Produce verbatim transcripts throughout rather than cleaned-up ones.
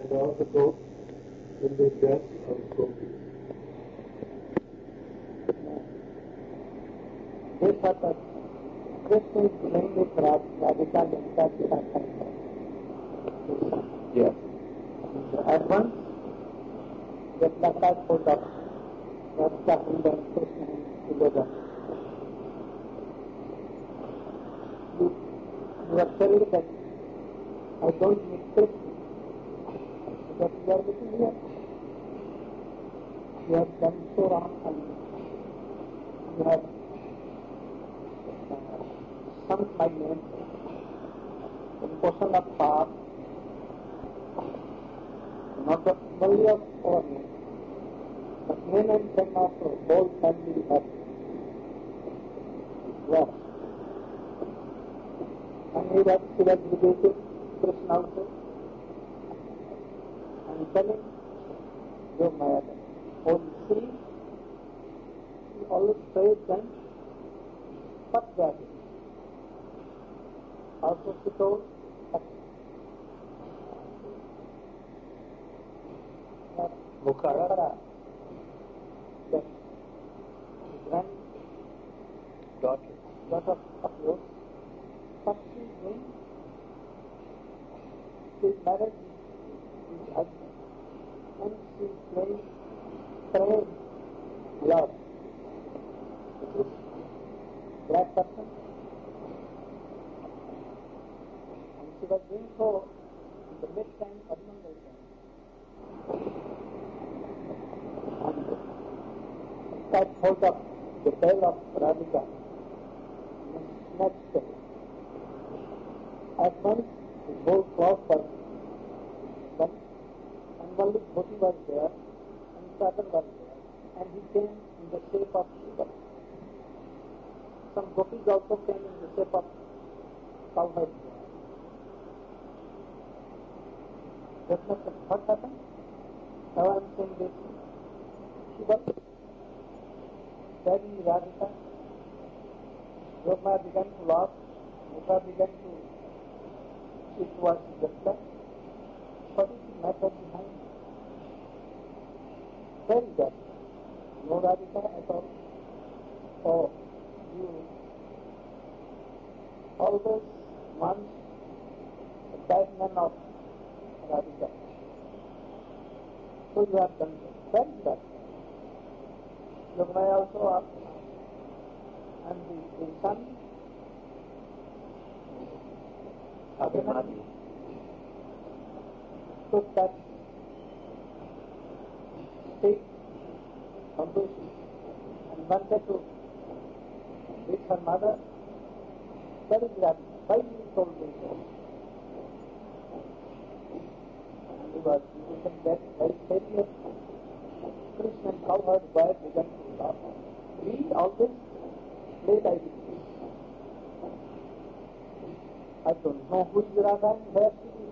and all the goats in the dress of gopis. This purpose, Krishna is playing with Radhika Janta. Yes. At once, the placard put up Radhika and Krishna together. You, you are telling that I don't need Krishna. But you are looking here. You have done so wrong and you have uh, sunk my name in portion of path, not only of our name, but name and fame of our whole family have lost. And he was, he was debating Krishna also, and telling your Maya, oh, you see, he always prays them, but that is. Also she told that Mukhara, the grand daughter. daughter of yours, but she is doing, she is married with his husband, and she is playing, praying love with this black person, and she was doing so in the mid-time of Mangal time. And got hold of the tail of Radhika and snatched it. At once, the whole cloth was done, and only Dhoti was there, and Sadar was there, and he came in the shape of Shiva. Some gopis also came in the shape of cowherd. That's not what happened. Now I am saying this. Shiva, carrying Radhika, Brahma began to laugh, Mukha began to see towards the flesh. What is the matter behind? Where is that? No Radhika at all. Oh, you always want the bad man of Radhika. So you have done that. Where is that? Yogamaya also asked, and the, the son, Abhimanyu. took that stick from this and wanted to with her mother. Where is that? Why you told me so? And he was looking that very serious. Krishna and cowherd boy began to laugh. We always play like this. I don't know who is Radha and where she is.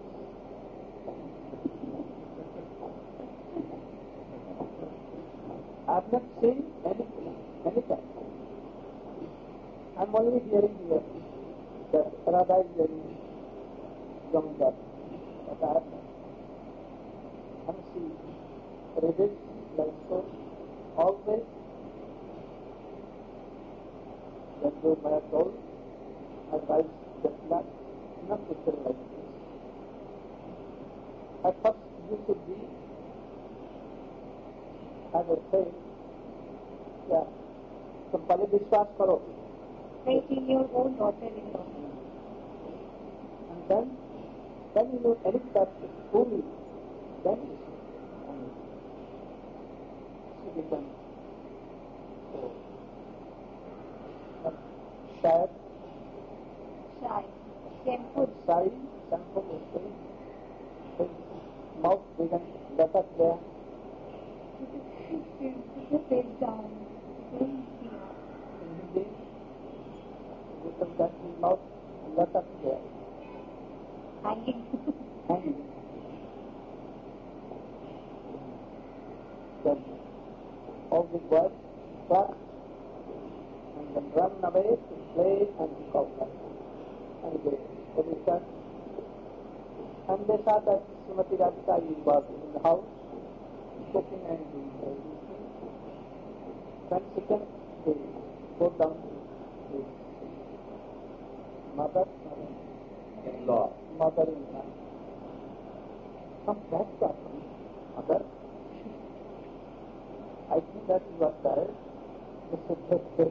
I have not seen many, many times. I am only hearing here that Radha is very young girl. But I have not. And she reads like so, always, when you may have told, advice just that, not to say like this. At first you should be, as I say, yeah, तुम पहले विश्वास करो. Making your own daughter-in-law. And then, then you will edit that fully. Then she becomes so shy, Shy. Shameful. shy, shameful, his mouth began to let up there. Put your face down. Don't see her. In Hindi, we can get his mouth let up there. Hanging. Hanging. Then all the boys clap and then run away to play and to call them. And they, every time And they saw that Srimati Radhika was in the house, cooking and doing everything. Then second, they go down to his mother, In-law. mother-in-law. Come back to us, mother. I think that you are tired. They said, yes, yes.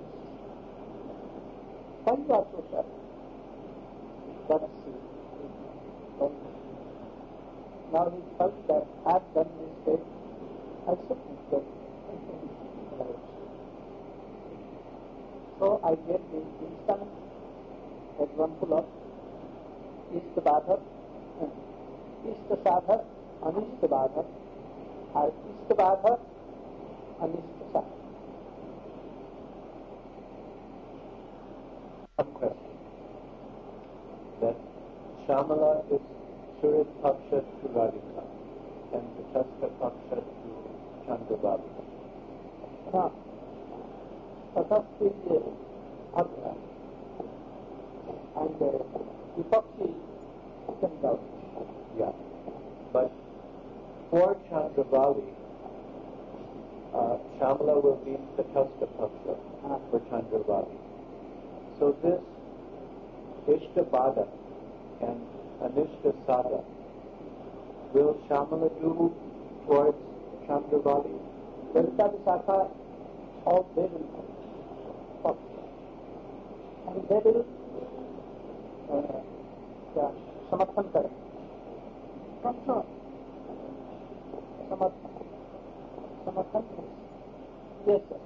Why you are so tired? That's it. Now he felt that I have done mistake. I should mistake. So I gave the instant example of Ishta Badhak, Ishta Sadhak, Anishta Badhak, or Ishta Badhak, Anishta Sadhak. A question. That Shamala is Surya Paksha to Radhika and Tatastha Paksha to Chandravali. Now, Tatastha is Bhadra and Vipakshi Chandravali. Yeah. But for Chandravali, uh, Shamala will be Tatastha Paksha Ah. for Chandravali. So this Ishta Bada and Anishta Sada, will Shamala do towards Chandravali? Delta Visakha, all they will fuck. And they will uh, yeah, Samarthan kare. Control. Samarthan. Samarthan means yes, sir.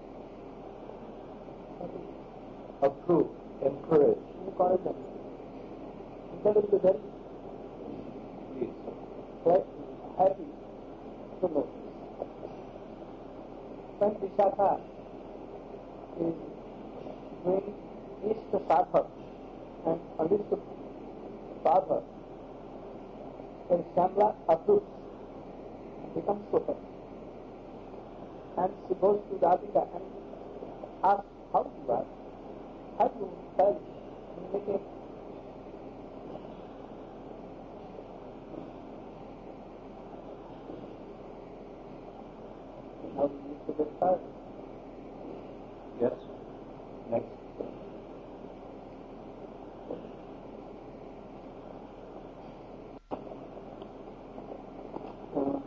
Approve, encourage. Encourage them. They will be very Please. very happy to know. When Vishakha is doing Ishta Sadhak and Anishta Sadhak, then Shamla approves and becomes so happy. And she goes to Radhika and asks, how you are? How you felt in making now we need to get started. Yes. Next. Uh,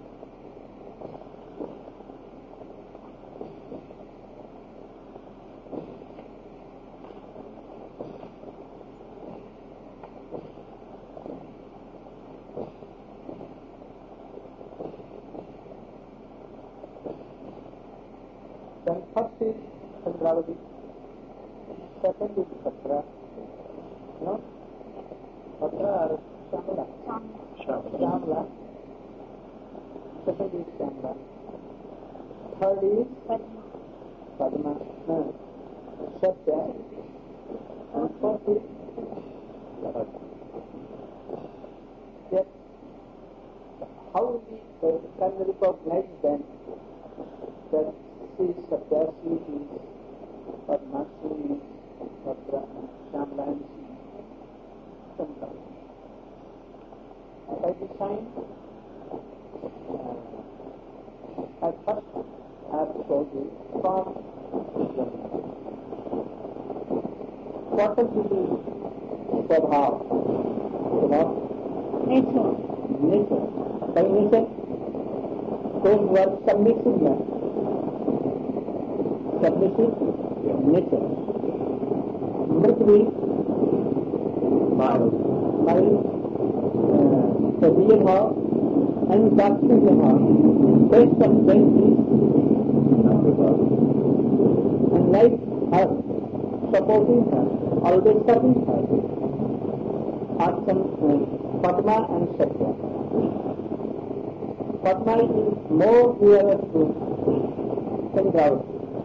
Then first is Chandravali, second is Bhadra, no? Bhadra or Shamla? Shamala. Shamla. Second is Shamla. Third is Padma. Padma, no. Satya. And fourth is Radha. Yes. How we uh, can recognize then that she is Satya, she is Padma, she is Bhadra, Shamla, and she is Chandra. By the sign, uh, at first I have told you from what is the Swabhav? Swabhav? Nature. Nature. By nature, those who are submissive, submissive nature. Mrtvi, Mild. mild, severe bhav, and Dakshinya bhav. Best of them is Chandravali. and like her, supporting her, always serving her, are some uh, Padma and Satya. Padma is more nearer to Chandravali.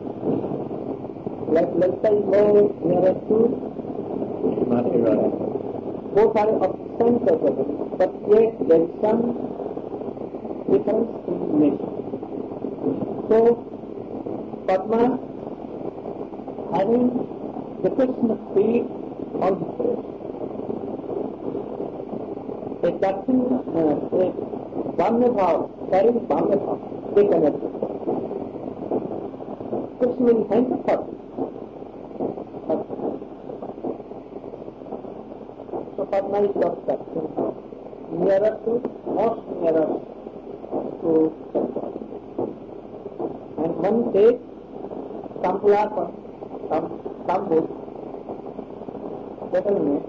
Like Lalita is more nearer to Srimati Radhika. both are of same category, but yet there is some difference in nature. So, Padma having the Krishna feet on his breast, a एक दक्षिण एक बाम्य भाव carrying बाम्य भाव एक energy Krishna में thank you for so Padma is of dakshin भाव nearer to most nearer to and one takes Sampulapa Sambu settlement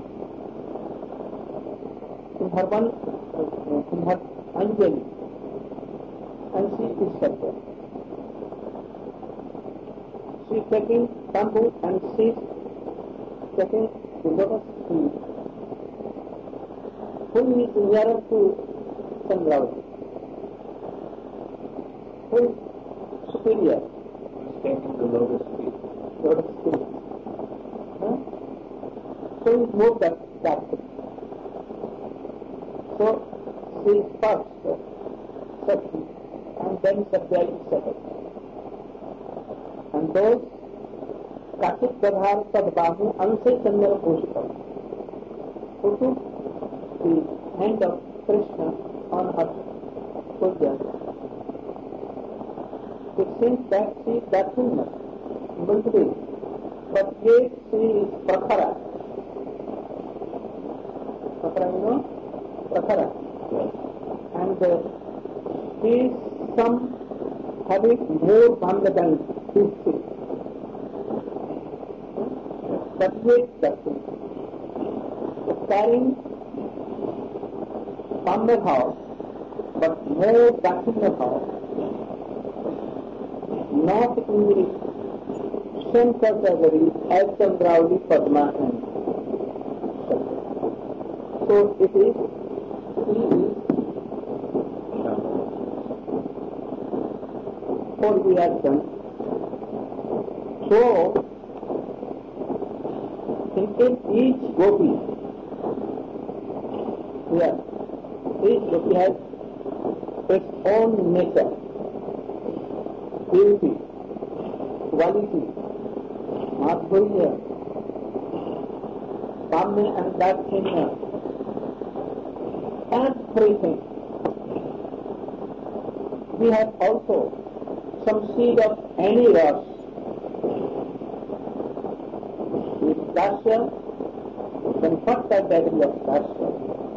in her one in her Anjali and she is Satya. She is taking bamboo and she is taking the lotus tree. Who is nearer to Chandravati? Who is superior? Taking the lotus tree. Lotus tree. Huh? So is more that that. So she is first Sakti and then Satya is second. And those Kasit Gadhar Sadbahu Anse Chandra Bhushikam who took the hand of Krishna on her shoulder. It seems that she is Dakshinya, Bundri, but yet she is Prakhara. Prakhara, you know? Prakhara. And uh, he is some having more Bhanga than his feet. But yet Dakshin. So carrying Bhanga Bhav, but more Dakshinya Bhav, not in the same category as Chandravati, Padma and Satya. So it is He is what we have done. So, in each gopi, yeah, each gopi has its own nature, beauty, quality, madhurya, kamya and dakshinya. Everything. We have also some seed of any rasa. With rasa, then what category of rasa?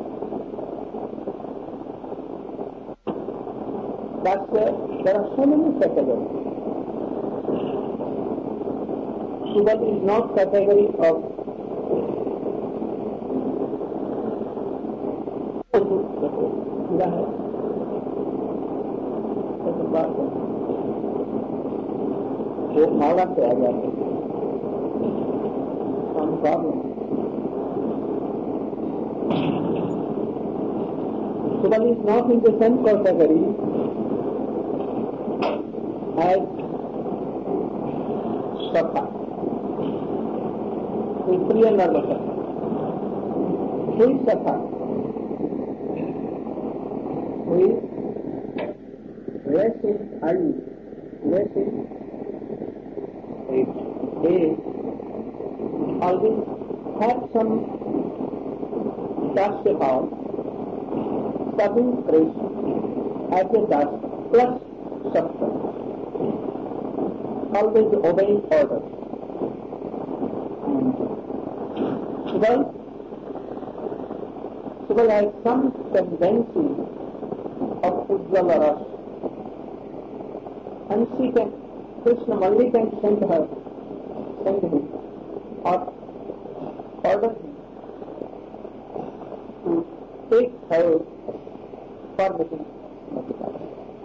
Rasa, there are so many categories. Sugar is not category of पूरा है वो माला से आ जाते हैं Subal is not in the same category as Shakha. Who is Priya Narvata? Who is Shakha? Who is less in early, less in age, age, always have some dasya bhav, serving Krishna as a das plus sabta, always obeying orders. Subal, Subal has some tendency of Ujjvala Rasa. And she can, Krishna only can send her, send him, or order him to take her for making Madhukara.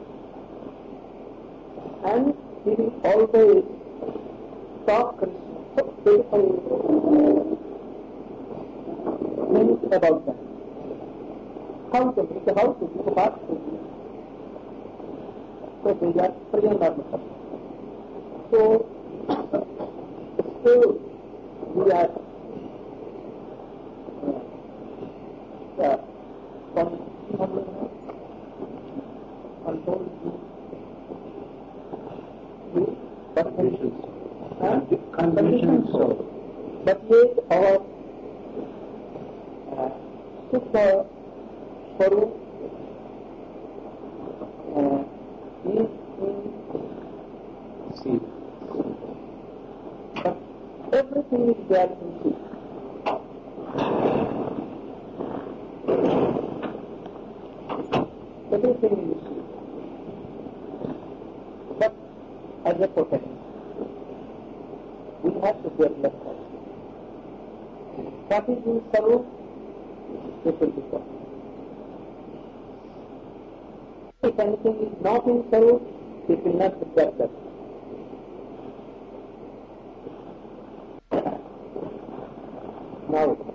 And he will always talk Krishna so beautifully things about them. How to make, how to do, what to do. So they are Priya Narvata. So still we are uh, control the conditions, conditions soul. But yet our uh, super Swarup uh, is in sea. But everything is there in sea. Everything in sea. But as a potential, we have to develop that. What is in Swarup? It will become. If anything is not in Swarup, it will not develop. Now,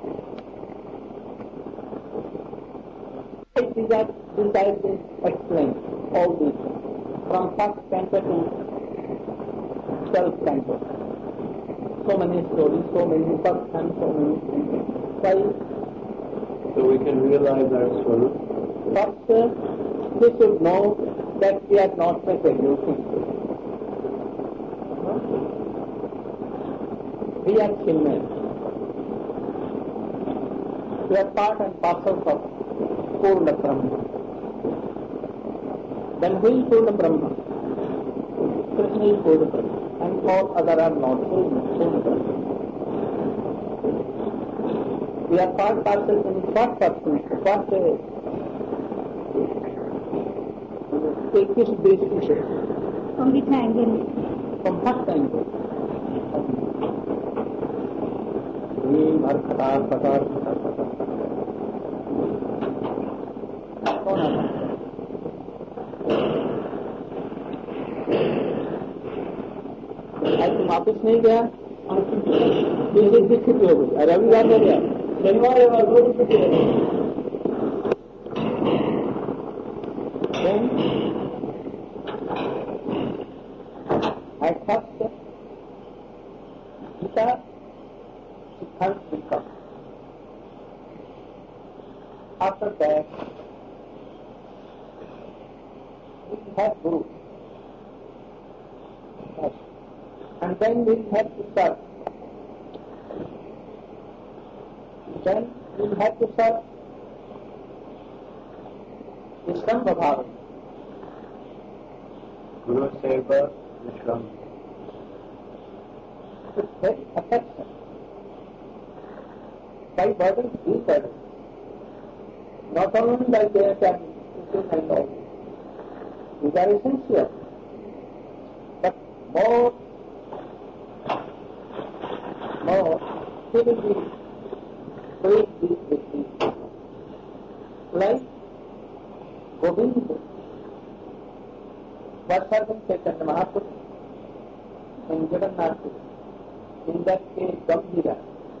these are these I will explain all these things from first canto to twelfth canto. So many stories, so many first and so many five. So we can realize our Swarup. First, uh, we should know that we are not material things. We are children. We are part and parcel of Purna Brahma. Then who is Purna Brahma? Krishna is Purna Brahma. And all other are not Purna Brahma. We are part parcel in what person? What uh, एक किस दृष्टि से? From which angle? From what angle? नीम हर खटार पटार खटार पटार कौन आता है? आज तुम office नहीं गया? बिल्कुल दिक्कत हो गई। रविवार हो गया, शनिवार है, रोज छुट्टी हो गई। I first Gita Siddhant will come. After that, we have Guru. And then we have to serve. Then we have to serve Vishwamba Bhava. Guru Seva Vishram. It's very affection. By burden, we burden. Not only by their family, and all. These are essential. But more, more, he will be doing these with these. Like Govinda, Varshavan Chaitanya Mahaprabhu, and Jagannath, in that case, Gambhira.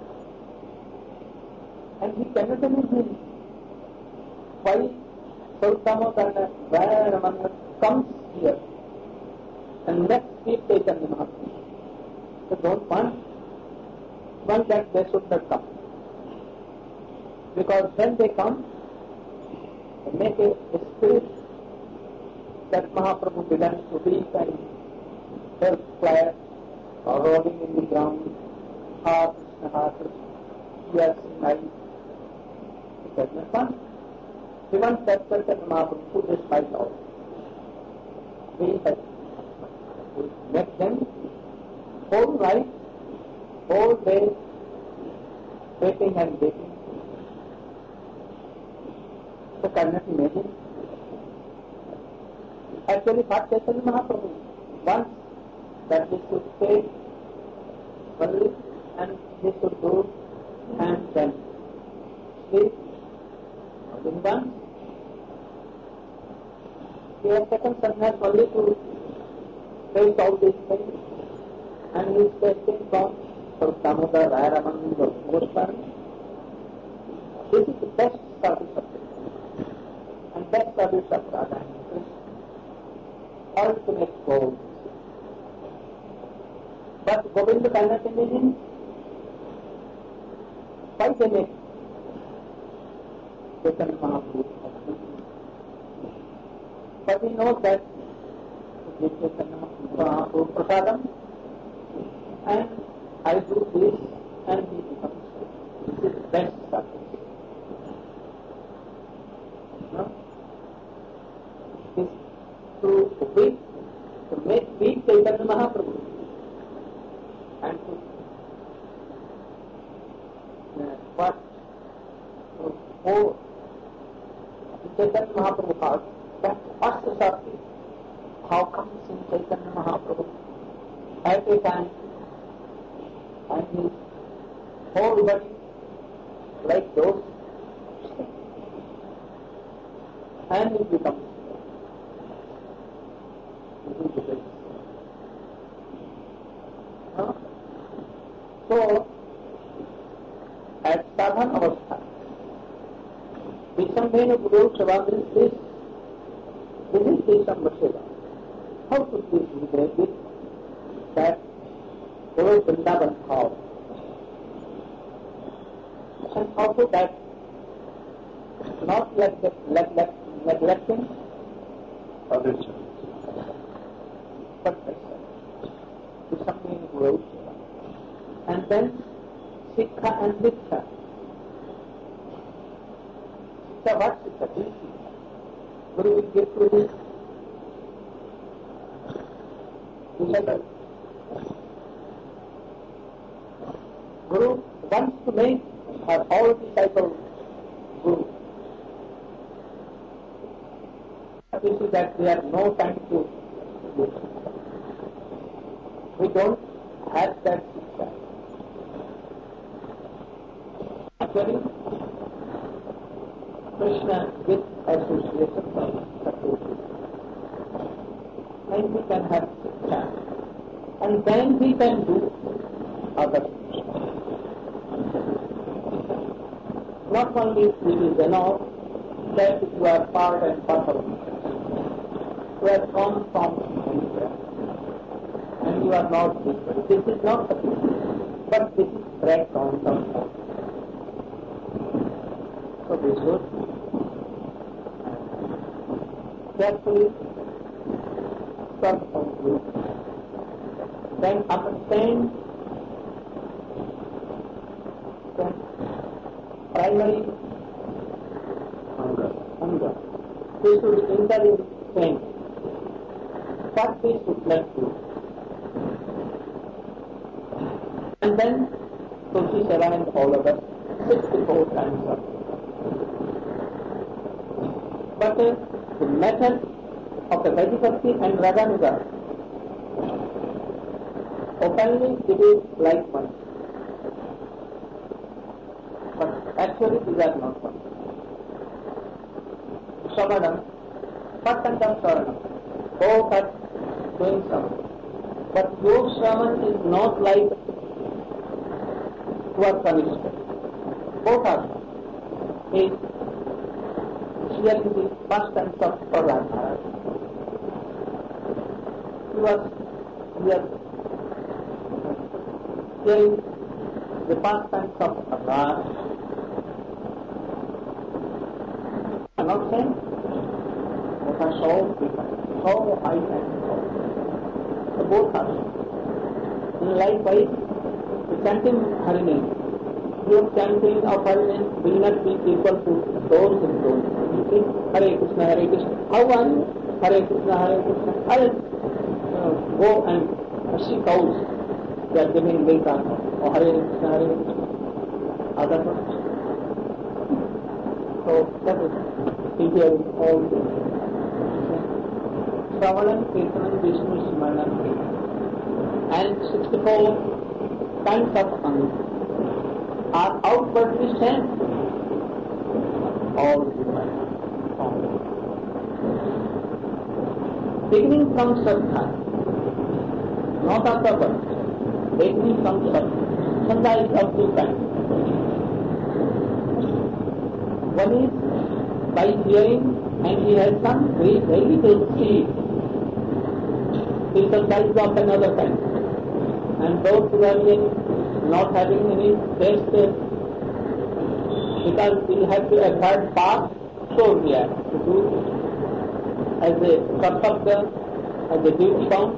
And he cannot imagine why Sautama Vayaraman comes here and let's keep Chaitanya Mahaprabhu. They don't want, want that they should not come. Because when they come, they make a, a spirit that Mahaprabhu belongs to weak and self flat or rolling in the ground, heart, heart, yes, night. It does not want. He wants that person Mahaprabhu to despite all. We have to make them whole life, whole day, waiting and waiting. So cannot imagine. Actually, what Chaitanya Mahaprabhu wants that he should stay only and he should do and then sleep or in dance. He has taken sannyas only to face all these things and he is tasting from Damodar, Rayaraman, Goswami. This is the best service of Krishna and best service of Radha and Krishna. Ultimate goal. But Govinda cannot imagine why they make Chaitanya Mahaprabhu. But he knows that he gives Chaitanya Mahaprabhu prasadam and I do this and he becomes this is best service. No? Is to weep, to make weep Chaitanya Mahaprabhu and to uh, what to pour Chaitanya Mahaprabhu heart. That's what's the subject. How comes in Chaitanya Mahaprabhu at a time and his whole body like those and it becomes huh? So at sadhan avastha Vishambhena Guru Shavadri is this is Vishambha Seva. How to please integrate it that Guru Vrindavan how and also that not like neglect, neglecting others. but to something grows. And then Sikha and Diksha. Sikha, what Sikha? Duty. Guru will give to this. Disciple. Guru wants to make her all disciples Guru. We see that we have no time to do. We don't have that Sikha. Actually, Krishna with association supported. And we can have Sikha. And then we can do other things. Not only it is enough that you are part and parcel of it. You are come from India and you are not different. This is not the truth, but this is correct on some point. So we should carefully serve on you. Then understand the primary Hunger. hunger. We should understand what we should like to. And then Tulsi Seva and all of us, sixty-four times up. But uh, the method of the Vaidikakti and Raganuga, openly it is like one. But actually these are not one. Samadam, first and of Saranam, both are doing something. But Yog Shravan is not like what punished. Both are is sharing the past tense of Prahlad. He was here sharing the past tense of Prahlad. I'm not saying that are so different, so high and so. So both are. Likewise, the chanting Hariname, your chanting of Hariname will not be equal to those and those. You see, Hare Krishna, Hare Krishna. How one? Hare Krishna, Hare Krishna. Hare uh, go and see cows. They are giving milk or Hare Krishna, Hare Krishna. Other ones. So that is detail all this. Sravanan, Kirtanan, Vishnu, Smaran, and sixty-four kinds of Anga are outwardly sent. All different. Beginning from Saddha, not of the birth, beginning from Saddha. Saddha is of two kinds. One is by hearing, and he has some very, very little seed. His Saddha is of another kind. And those who are not having any taste, because we have to avoid past, so we have to do as a kartavya, as a duty bound,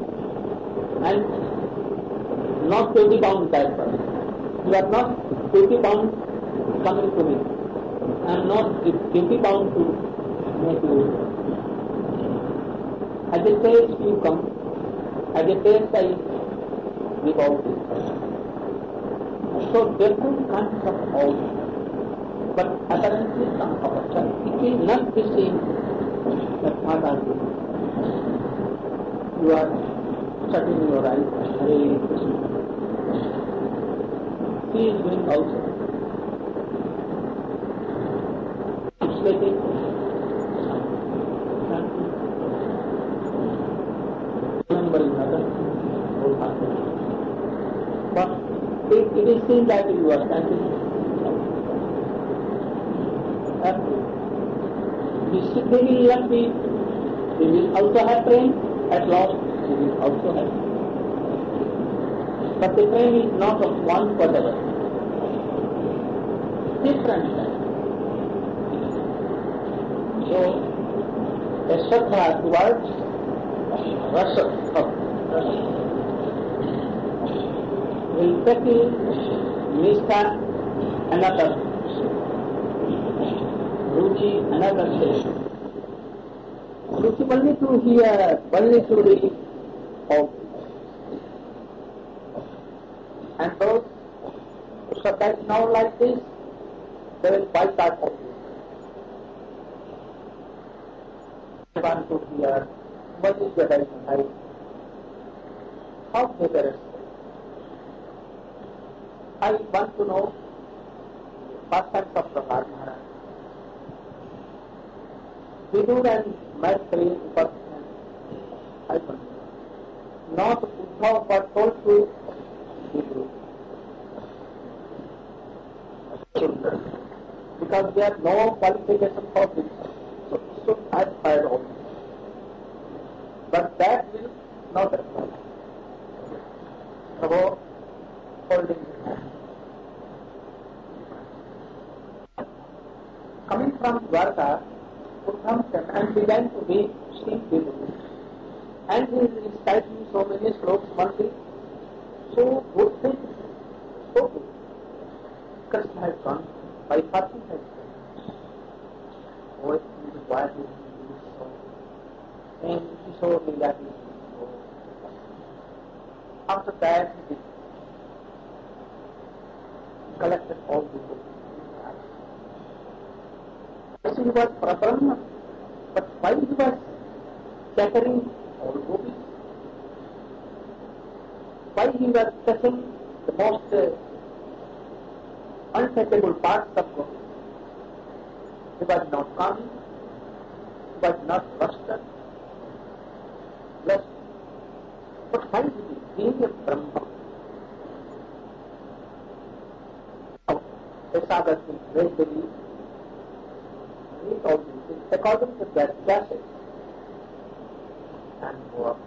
and not duty bound that person. You are not duty bound coming to me. I am not duty bound to make you. As a taste you come, as a taste I give out this. So different kinds of out, but apparently some of us, it will not be seen that what are you. You are shutting your eyes, Hare Krishna. He is doing also. Sleeping. Remembering others. But it, it is seen that you are standing. And this, they will not be, they will also have pain. At last, they will also have pain. But the pain is not of one whatever. Different pain. So, a shraddha towards rasa of rasa will tackle nishta another, ruchi another stage. Ruchi only to hear, only to read of. And those shraddha is now like this, they will bypass of this. I want to hear what is the right life, how they were rested. I want to know pastimes of Prahlad Maharaj. Vidur and Maitri Upasan, I want to know. Not Uddhav but told to Vidur. Because there are no qualification for this. So, so I tried all. But that will not apply. About holding his hand. Coming from Dwarka, Uddhav came and began to be Sri Vidu. And he is reciting so many slokas monthly. So good things, so good. Krishna has gone, by passing has gone. Oh, it is why he is so. And he saw me that he is so. After that, he collected all the books. Yes, he was Parabrahma, but why he was scattering all gopis? Why he was touching the most uh, untouchable parts of gopis? He was not calm, he was not rusted, blessed. But why did he? Being a Brahma. The Sagas will gradually read all these things according to their classes and go up.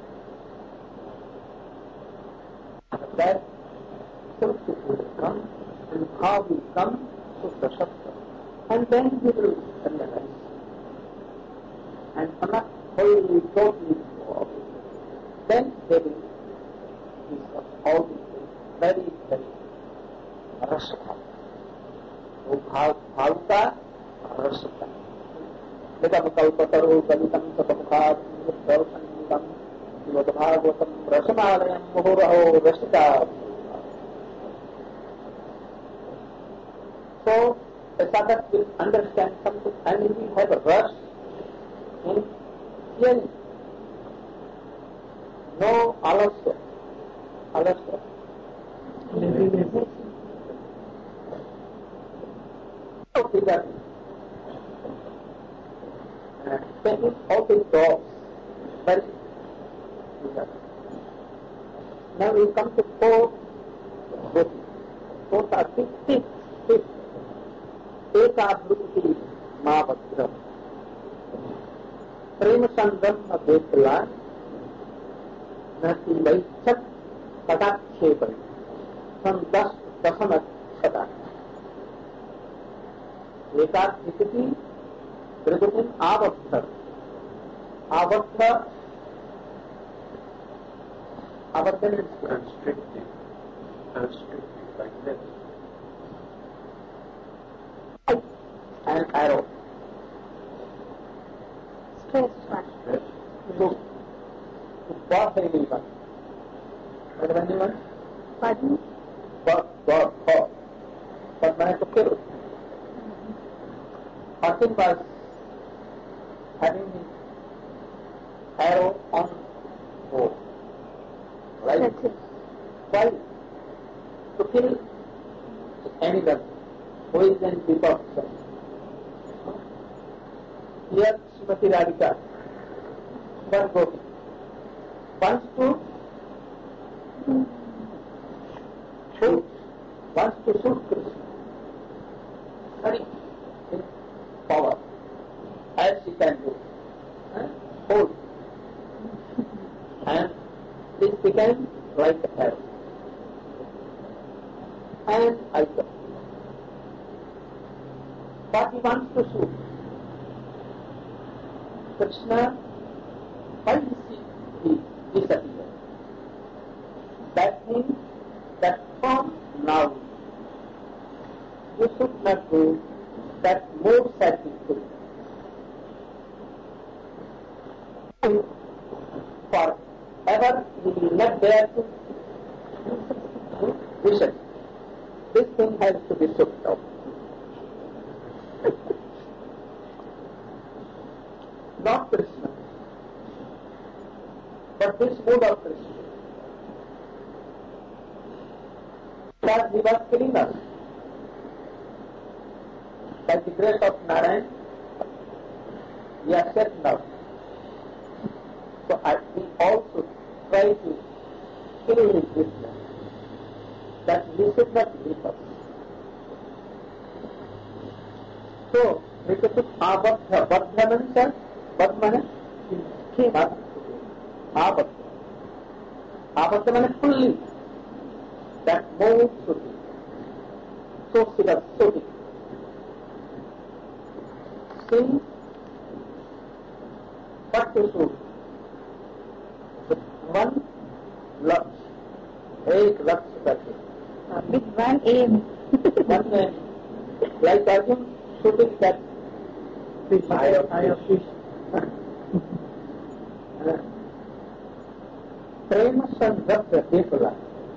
After that, Shakti will come and how will come Shuddha Shakti. And then he will realize. And not wholly, totally go up. Then they will discuss all these things very, very rasabhava. भाव भावता रसता निगम कल्पतरो गलितम सपमुखात् संगीतम शिवद भागवतम रसमालयम मुहुरहो रसिका. So a sadhak will understand something and he will have a rush in hearing. No alasya. Alasya. Figure, uh, taking out his dogs, very figure. Now we come to four gopis. Four are six, six, six. Eka Bhruti Mavadra. Prema Sandram Abhekla Nati Vaichat Patak Shepan. Sandas Dasanat Patak. एकाच स्थिति प्रगतिन आबद्ध आबद्ध आबद्ध means constricted, constricted like this. An arrow. First one. So, what the anyone? What the anyone? Pardon? What, what, what? What meant to kill? Arjun was having his arrow on bow. Right? That's it. Why? To kill anyone who is in devotion. Here, Srimati Radhika, one gopi, wants to shoot, wants to shoot Krishna. Very in power, as she can do. Huh? Hold. And this became like a arrow. And I go. But he wants to shoot. Krishna, why is he, he disappeared? That means that from now you should not do that more sacrifice. Forever he will not dare to vision. This thing has to be shook out. Not Krishna, but this mood of Krishna. Because he was killing us. By the grace of Narayan, we are set now. So I, we also try to kill his Krishna, that he should not leave us. So, we could put Abadha. Badha means Badha means Abadha. Abadha means fully. That move should be. So she was shooting. Sing, but to shoot. With one lux. Eight lux करके. With one aim. One aim. Like Arjun shooting that fish, eye of, eye of fish. Prema Sandhya Dekula.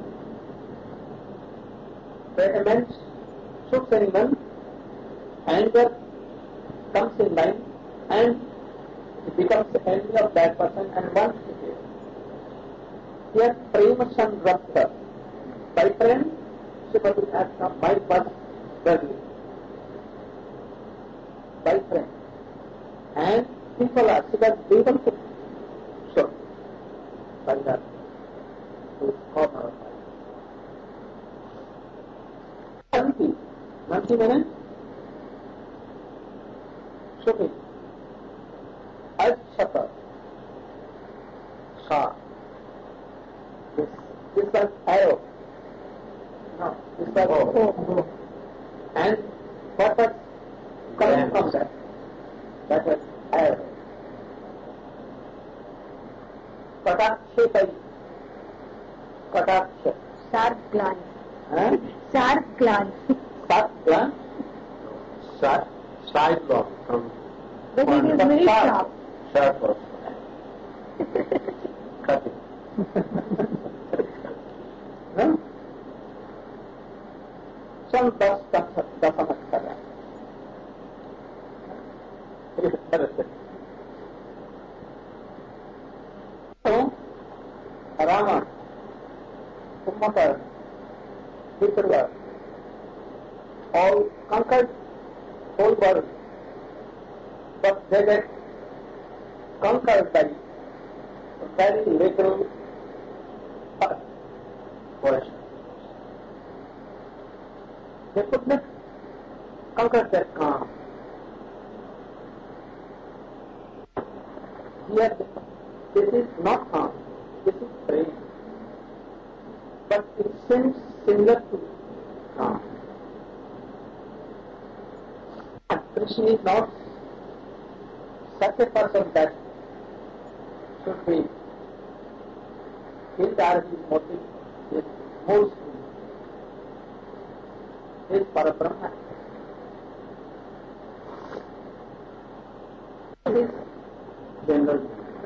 When a man shoots anyone, anger comes in mind and it becomes the enemy of that person and wants to kill. Here, Prema Sandhya. By friend, Srimati Radhika might was deadly. By friend. And people are, she was able to shoot by that to corner of life. Manti. Manti means shooting. Al-Shata. Shah. This, this was arrow. No, this was oh. And what was coming from that? That was arrow. Kataksha by Kataksha. Sharp glance. Huh? Sharp glance. Sharp glance? Side, side block from But it is very sharp. sharp block. Cutting. Huh? Some dust doesn't occur. So, Rama, Kumbhakar, Vikrava, all conquered whole world, but they get conquered by very little forest. They could not conquer that calm. Here, this is not calm, this is praise. But it seems similar to calm. Krishna is not such a person that should be his or his motive is most is Parabrahma. His general.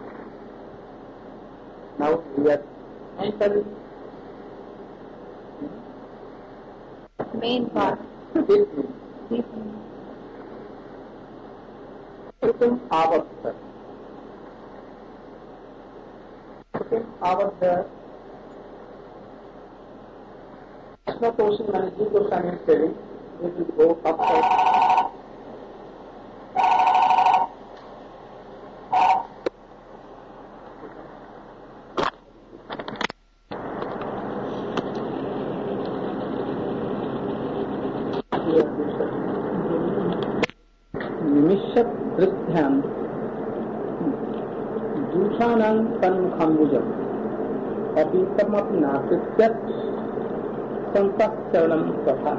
Now we are entering Main part. deeply. Deep. Shrutim Avadha. Shrutim Avadha. Krishna Toshi Manji Goswami is telling, we will go up. निमिषत दृष्टान दूषानां तन्मुखम्बुजम् अतीतमपि नाकृत्यत् संतश्चरणं तथा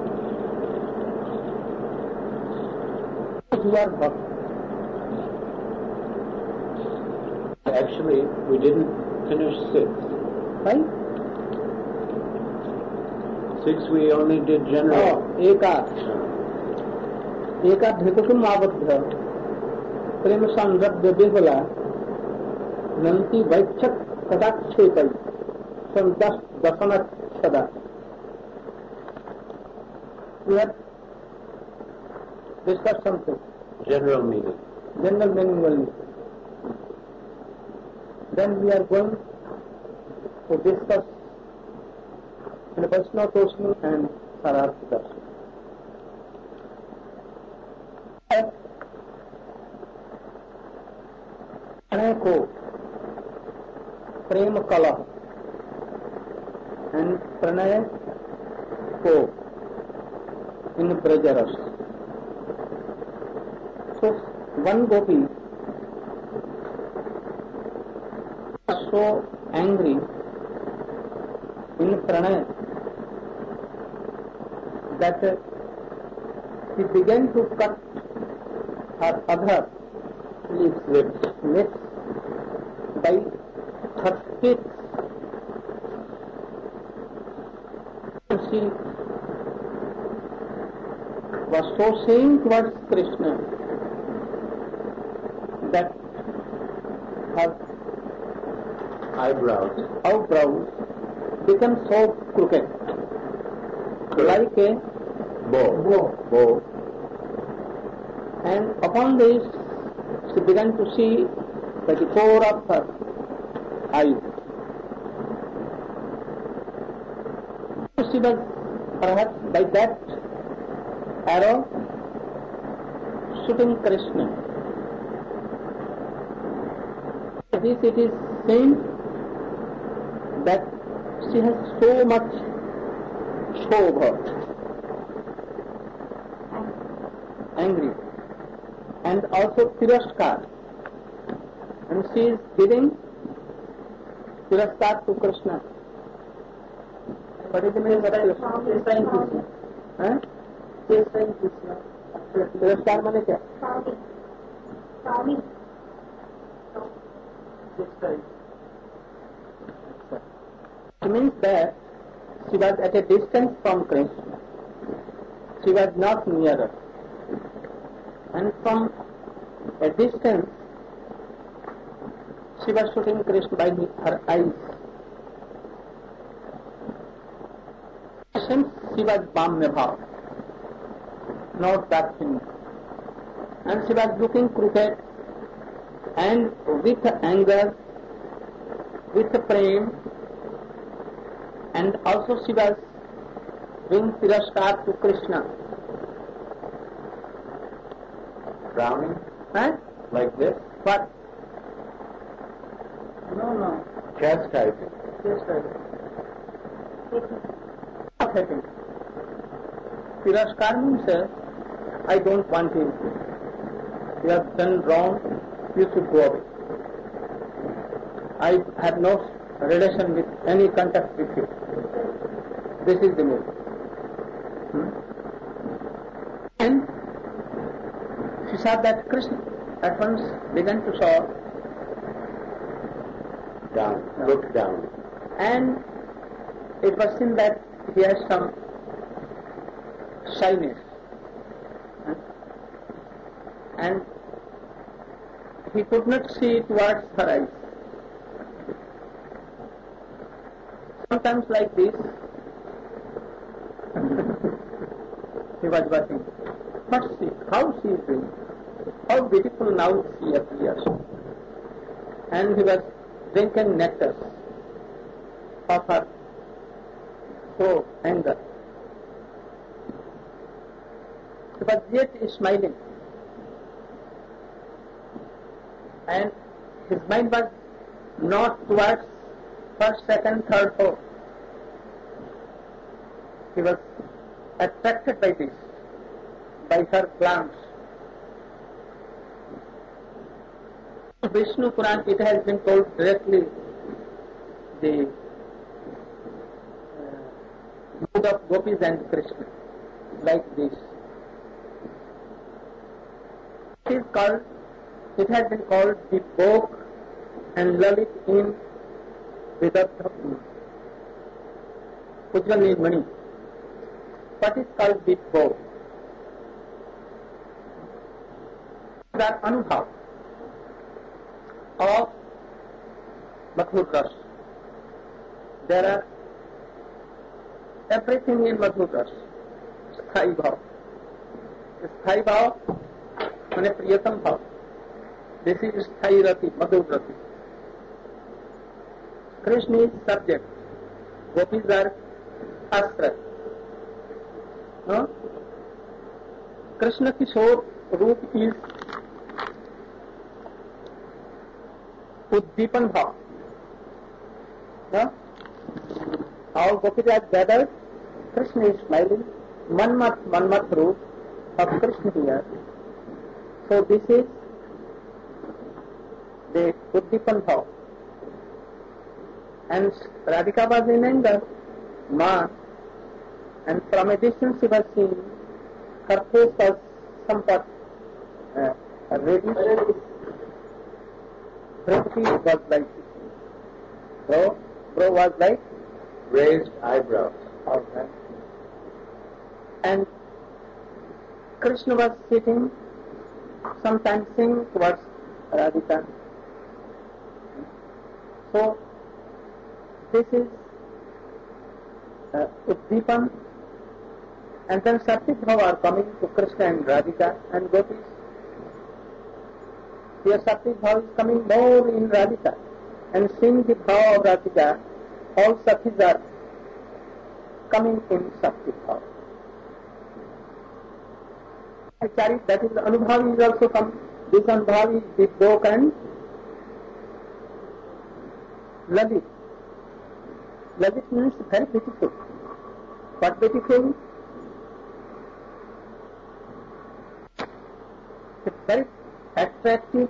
Actually, we didn't finish six. right? Six we only did general. Oh, एकाद एकाद हेतुकम आबद्ध प्रेम संरब्ध बेहला नंती वैक्षक कदाक्षेपै संदस दशम सदा. We have discussed something. General meaning. General meaning only. Then we are going to discuss the Vaishnava Toshni and Sarartha Darshan. Pranay को प्रेम कलह and Pranay को इन ब्रजरस. So one gopi was so angry in pranay that he began to cut her other lips, lips, lips by her teeth. She was so saying towards Krishna that her Eyebrows. eyebrows became so crooked, like a Bow. bow. Bow. And upon this, she began to see the core of her eyes. She was perhaps by that arrow shooting Krishna. This it is saying that she has so much shobha, angry, and also tiraskar, and she is giving tiraskar to Krishna. What is the meaning of tiraskar? Huh? Tiraskar माने क्या? Sorry. Sorry. It means that she was at a distance from Krishna. She was not nearer. And from a distance, she was shooting Krishna by her eyes. Since she was Bhamya Bhav, not Dakshinya. And she was looking crooked and with anger, with prem, and also she was doing tiraskar to Krishna. Frowning. Huh? Like this. What? No, no. Chastising. Yes, sir. Not happy. Tiraskar means, uh, I don't want you. You have done wrong, you should go away. I have no relation with any contact with you. This is the mood. Hmm? And she saw that Krishna at once began to saw Down. Look down. and it was seen that he has some shyness. And he could not see towards her eyes. Sometimes like this, he was watching. But see, how she is doing, how beautiful now she appears. And he was drinking nectar of her so anger. He was yet smiling. And his mind was not towards first, second, third, fourth. He was attracted by this, by her glance. Vishnu Puran, it has been told directly the uh, mood of gopis and Krishna, like this. It is called, it has been called the Bhog and Lalit in Vedanta Ujjwal Mani. What is called the Bhog? The Anubhav of Madhur Ras. There are everything in Madhur Ras. Sthai Bhav. Sthai Bhav means Priyatam Bhav. This is Sthai Rati, Madhur Rati. Krishna is subject. Gopis are Astra. No? Krishna Kishore Roop is Uddipan Bhav. No? All gopis are gathered. Krishna is smiling. Manmat, Manmat Roop of Krishna here. So this is the Uddipan Bhav. And Radhika was in anger, Ma, and from a distance she was seeing her face was somewhat uh, reddish. Bhakti was like bro, bro was like Raised eyebrows. okay. And Krishna was sitting, sometimes singing towards Radhika. So this is uh, Uddipan, and then Satvik Bhav are coming to Krishna and Radhika and gopis. Here Satvik Bhav is coming more in Radhika, and seeing the Bhav of Radhika, all Sakhis are coming in Satvik Bhav. That is Anubhav is also come. This Anubhav is the Bhog and Lalit. Lalit means very beautiful. What beautiful? It's very attractive,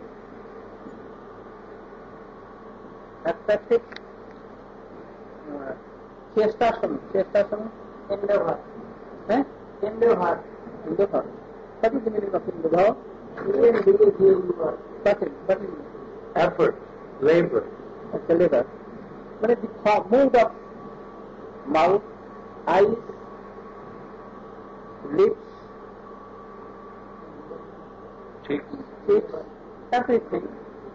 attractive uh, Chestasam, Chestasam, Indra. Eh? Indra. Indra. What is the meaning of Indra? What is, what is Effort, labor. It's a labor. But the mood of mouth, eyes, lips, Cheeks. cheeks, everything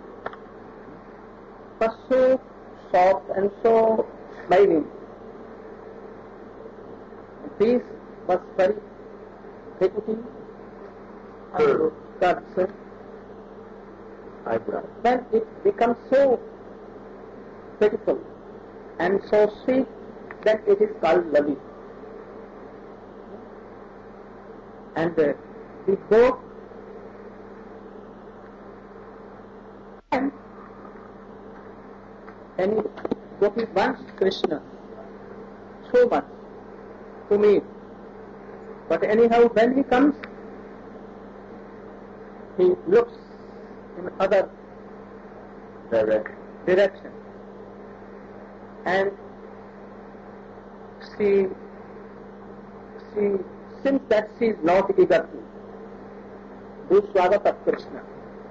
was so soft and so smiling. This was very pretty. Curve. Curves. Eyebrows. Then it becomes so beautiful and so sweet that it is called Lalit. And uh, the Bhog and any gopi wants Krishna so much to meet. But anyhow, when he comes, he looks in other Direct. direction. And she, she, since that she is not eager to do Swagat of Krishna,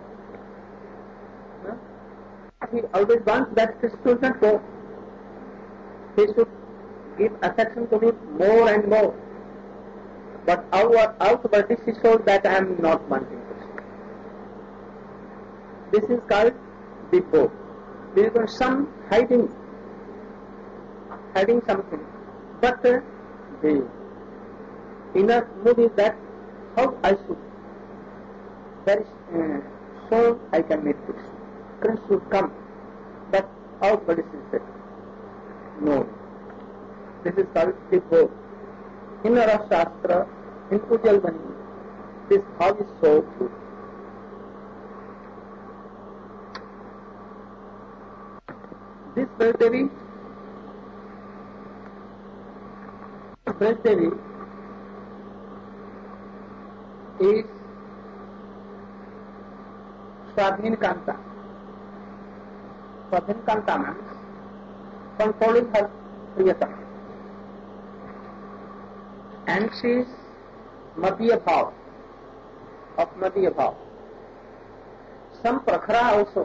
huh? he always wants that Krishna should not go. He should give affection to me more and more. But outward, outwardly she shows that I am not wanting Krishna. This is called the bow. There was some hiding, hiding something. But uh, the inner mood is that how I should, very uh, soon I can meet Krishna. Krishna should come, but outward is that no. This is called the bow. In our Shastra, in Ujalmani, this how is so true. This Brahdevi, Brahdevi is Swadhin Kanta. Swadhin Kanta means controlling her Priyatama. And she is Madhya Bhav, of Madhya Bhav. Some Prakhara also,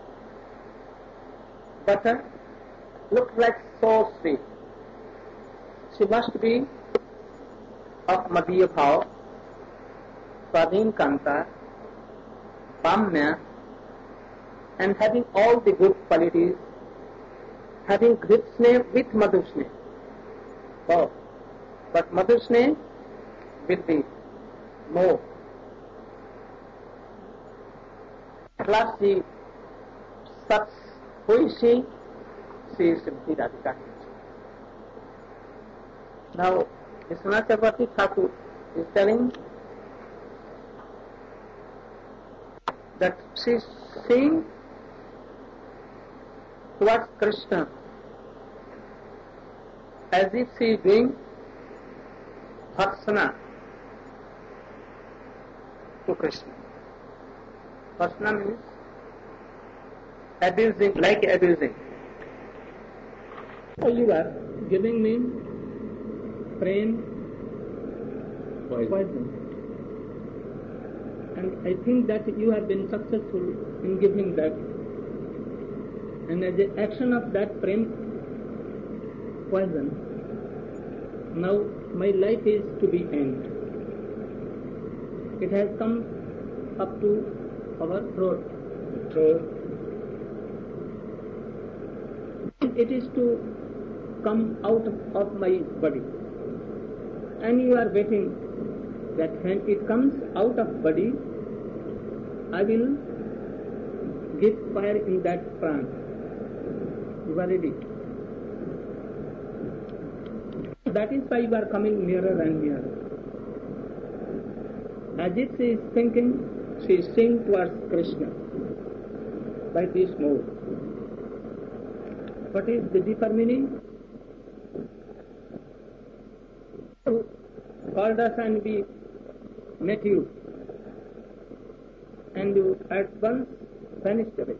but uh, looks like so sweet. She must be of Madhya Bhav, Swadhin Kanta, Pamya, and having all the good qualities, having Krishna with Madhusne. Oh, but Madhusne will be more. At last she, such, who is she? She is Srimati Radhika. Now, Vishwanath Chakravarti Thakur is telling that she is seeing towards Krishna as if she is doing bharsana to Krishna. Bharsana means abusing, like abusing. So you are giving me prem poison. And I think that you have been successful in giving that. And as an action of that prem poison, now my life is to be end. It has come up to our throat. throat. It is to come out of my body. And you are waiting that when it comes out of body, I will give fire in that pran. You are ready. That is why you are coming nearer and nearer. As if she is thinking, she is seeing towards Krishna by this mode. What is the deeper meaning? You called us and we met you, and you at once vanished away.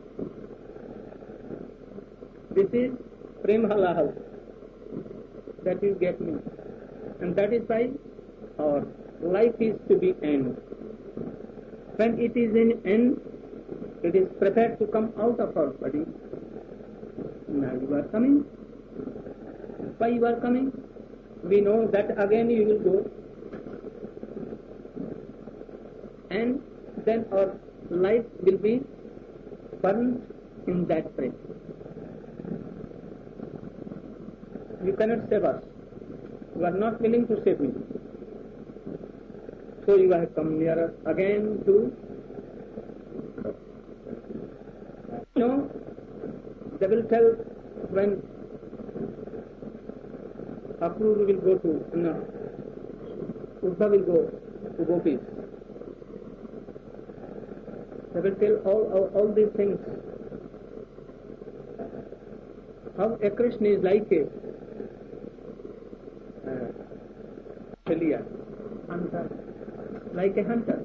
This is Prem Halahal that you get me, and that is why our life is to be end. When it is in end, it is prepared to come out of our body. Now you are coming. Why you are coming? We know that again you will go, and then our life will be burned in that flame. You cannot save us. You are not willing to save me. So you have come nearer again to, you know, they will tell when Akrura will go to, no, Uddha will go to Gopis. They will tell all, all, all these things. How a Krishna is like a uh, Chalia, hunter, like a hunter.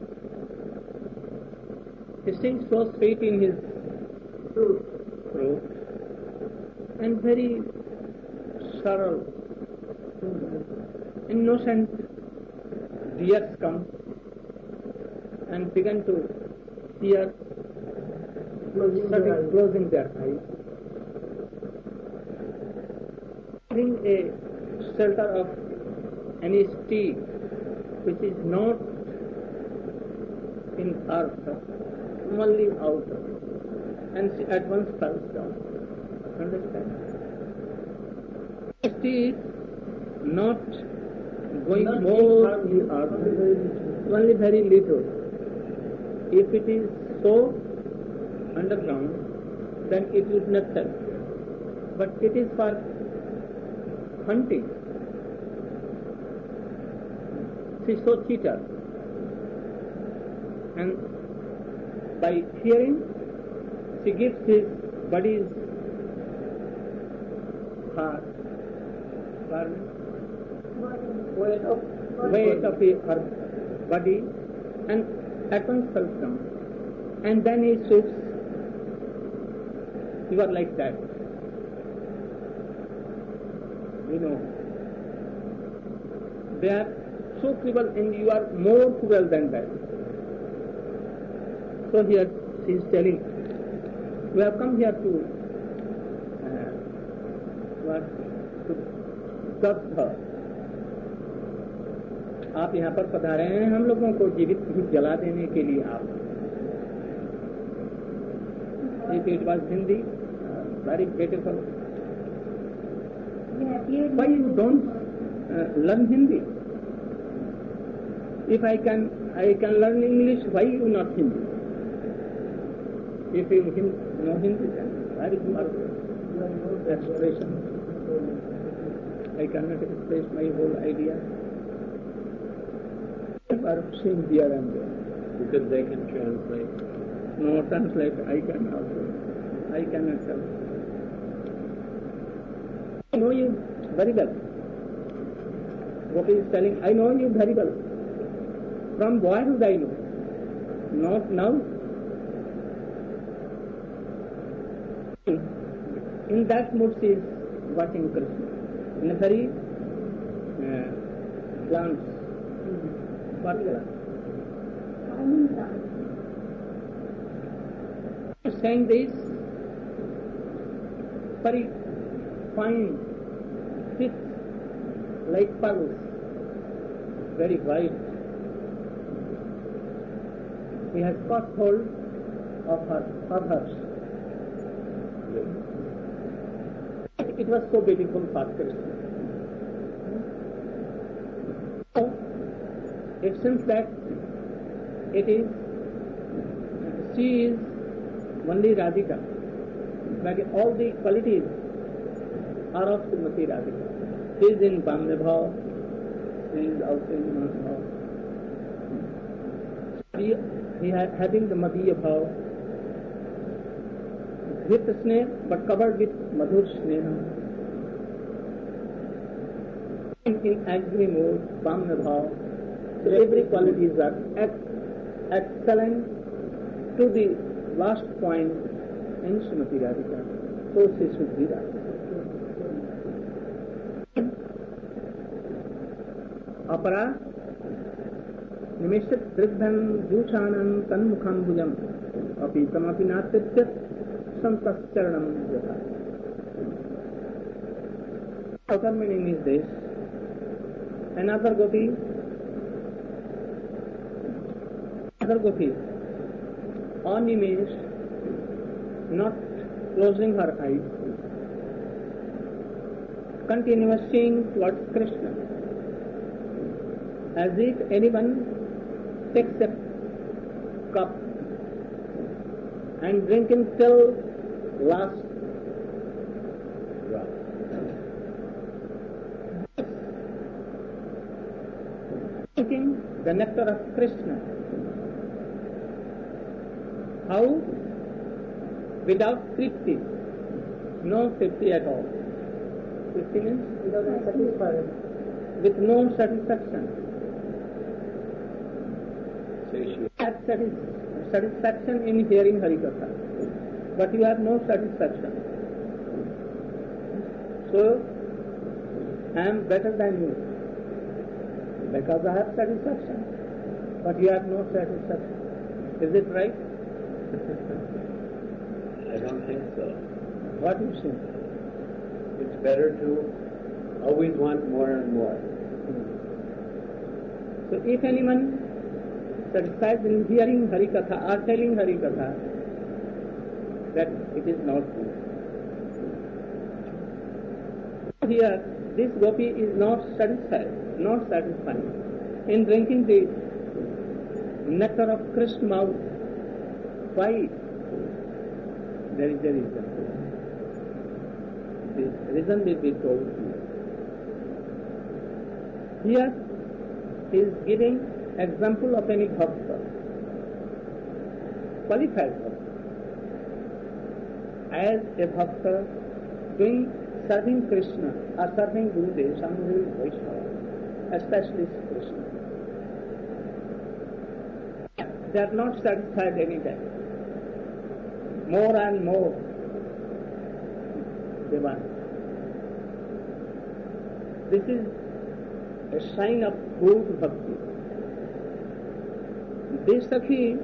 He sings so sweet in his throat and very sorrow. Innocent deers come and begin to hear, closing their, closing their eyes. Having a shelter of any steed which is not in earth, only out. and she at once falls down. Understand? It is not going Not more in in harm, order, only very little. only very little. If it is so underground, then it would not help. But it is for hunting. She is so cheater. And by hearing, she gives his body's heart, Weight of weight of her body, and at once falls down. And then he shoots. You are like that. You know. They are so cruel and you are more cruel than that. So here she is telling, we have come here to uh, what, to serve her. आप यहाँ पर पधारे हैं हम लोगों को जीवित ही जला देने के लिए आप. If it was Hindi, uh, very beautiful. Why you don't uh, learn Hindi? If I can, I can learn English. Why you not Hindi? If you know Hindi, then very marvelous expression. I cannot express my whole idea. Are seen here and there. Because they can translate. No translate. I can also. I cannot tell. I know you very well. What is telling? I know you very well. From boyhood I know. Not now. In that mood she is watching Krishna. In a very uh, glance. What glance? Saying this, very fine, thick, like pearls, very white. He has caught hold of her, of hers. It was so beautiful for Krishna. So, it seems that it is, she is only Radhika, but all the qualities are of Srimati Radhika. She is in Bhamya Bhav, she is also in Manas Bhav. He, he ha, having the Madhya Bhav, with Sneha, but covered with Madhur Sneha. In, in angry mood, Bhamya Bhav, so every qualities are ex- excellent to the last point in Srimati Radhika. So she should be Radhika. Apara nimishit drigdhan juchanan tanmukhambujam api tamapi natitya santascharanam jata. Outer meaning is this. Another gopi, another gopi, on image, not closing her eyes, continuous seeing towards Krishna, as if anyone takes a cup and drinking till last drop. Drinking the nectar of Krishna. How? Without tripti, no tripti at all. Tripti means without satisfaction, with no satisfaction. Have satis- satisfaction in hearing Harikatha, but you have no satisfaction. So, I am better than you, because I have satisfaction, but you have no satisfaction. Is it right? I don't think so. What do you say? It's better to always want more and more. So if anyone satisfied in hearing Harikatha or telling Harikatha, that it is not good. Here, this gopi is not satisfied, not satisfied in drinking the nectar of Krishna's mouth. Why? There is a reason. The reason will be told here. Here he is giving example of any bhakta, qualified bhakta. As a bhakta doing serving Krishna or serving Gurudev, some who is Vaishnava, especially Krishna. They are not satisfied any time. More and more they want. This is a sign of good bhakti. This Sakhi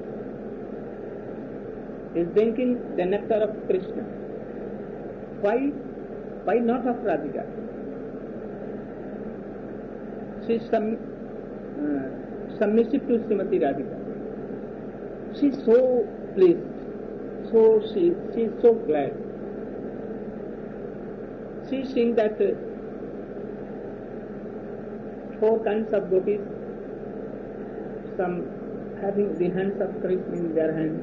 is drinking the nectar of Krishna. Why? Why not of Radhika? She is sum, uh, submissive to Srimati Radhika. She is so pleased, so she, she is so glad. She is seeing that uh, four kinds of gopis, some having the hands of Krishna in their hands,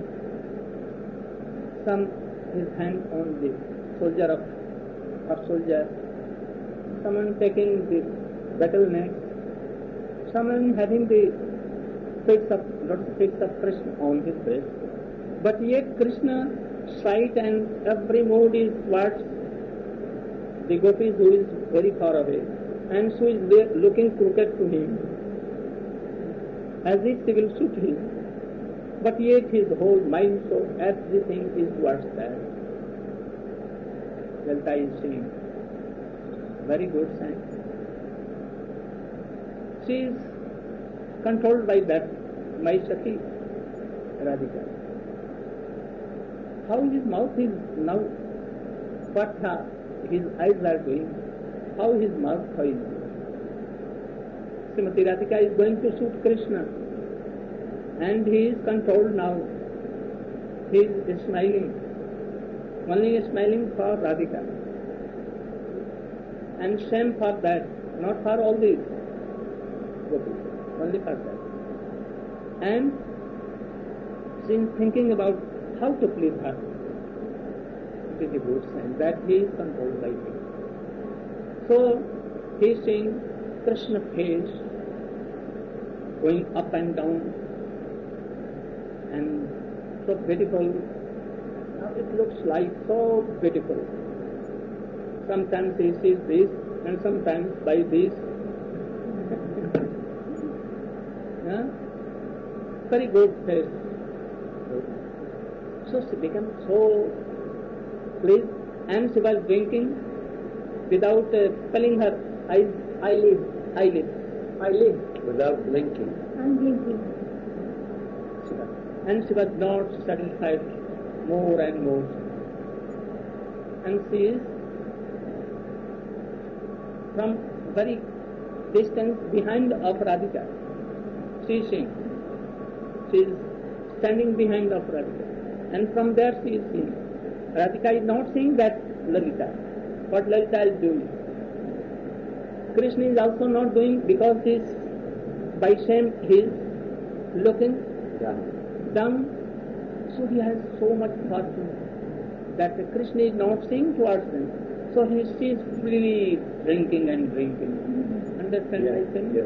some his hand on the soldier of, of soldier, someone taking the battle net, someone having the face of, not the face of Krishna on his breast. But yet Krishna sight and every mood is towards the gopis who is very far away, and so is there looking crooked to him, as if they will shoot him. But yet his whole mind, so everything is towards that. Lalita is saying, very good sign. She is controlled by that, my Sakhi, Radhika. How his mouth is now, what his eyes are doing, how his mouth is. Srimati Radhika is going to shoot Krishna, and he is controlled now. He is smiling, only smiling for Radhika. And shame for that, not for all these gopis, only for that. And she is thinking about how to please her. It is a good sign that he is controlled by him. So he is seeing Krishna face going up and down, and so beautiful. Now it looks like so beautiful. Sometimes he sees this, and sometimes by this. Yeah? Very good face. So she became so pleased, and she was drinking without uh, pulling her eyes, eyelid, eyelid, eyelid. Without blinking. Unblinking. She was, and she was not satisfied more and more. And she is from very distance behind of Radhika. She is seeing. She is standing behind of Radhika. And from there she is seeing. Radhika is not seeing that Lalita. What Lalita is doing. Krishna is also not doing, because he is, by shame he is looking Down. down. So he has so much fortune that Krishna is not seeing towards him. So he is freely drinking and drinking. Understand what I say? Yes.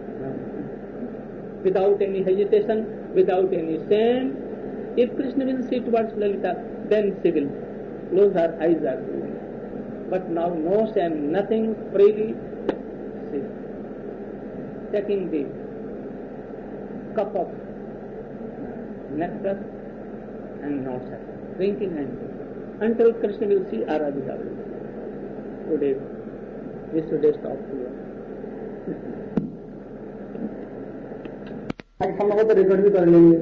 Without any hesitation, without any shame. If Krishna will see towards Lalita, then she will close her eyes. But now no shame, nothing, freely she is taking the cup of nectar and not happy, drinking and drinking, until Krishna will see Aradhika. Today, we should stop here. हम लोग तो record भी कर लेंगे।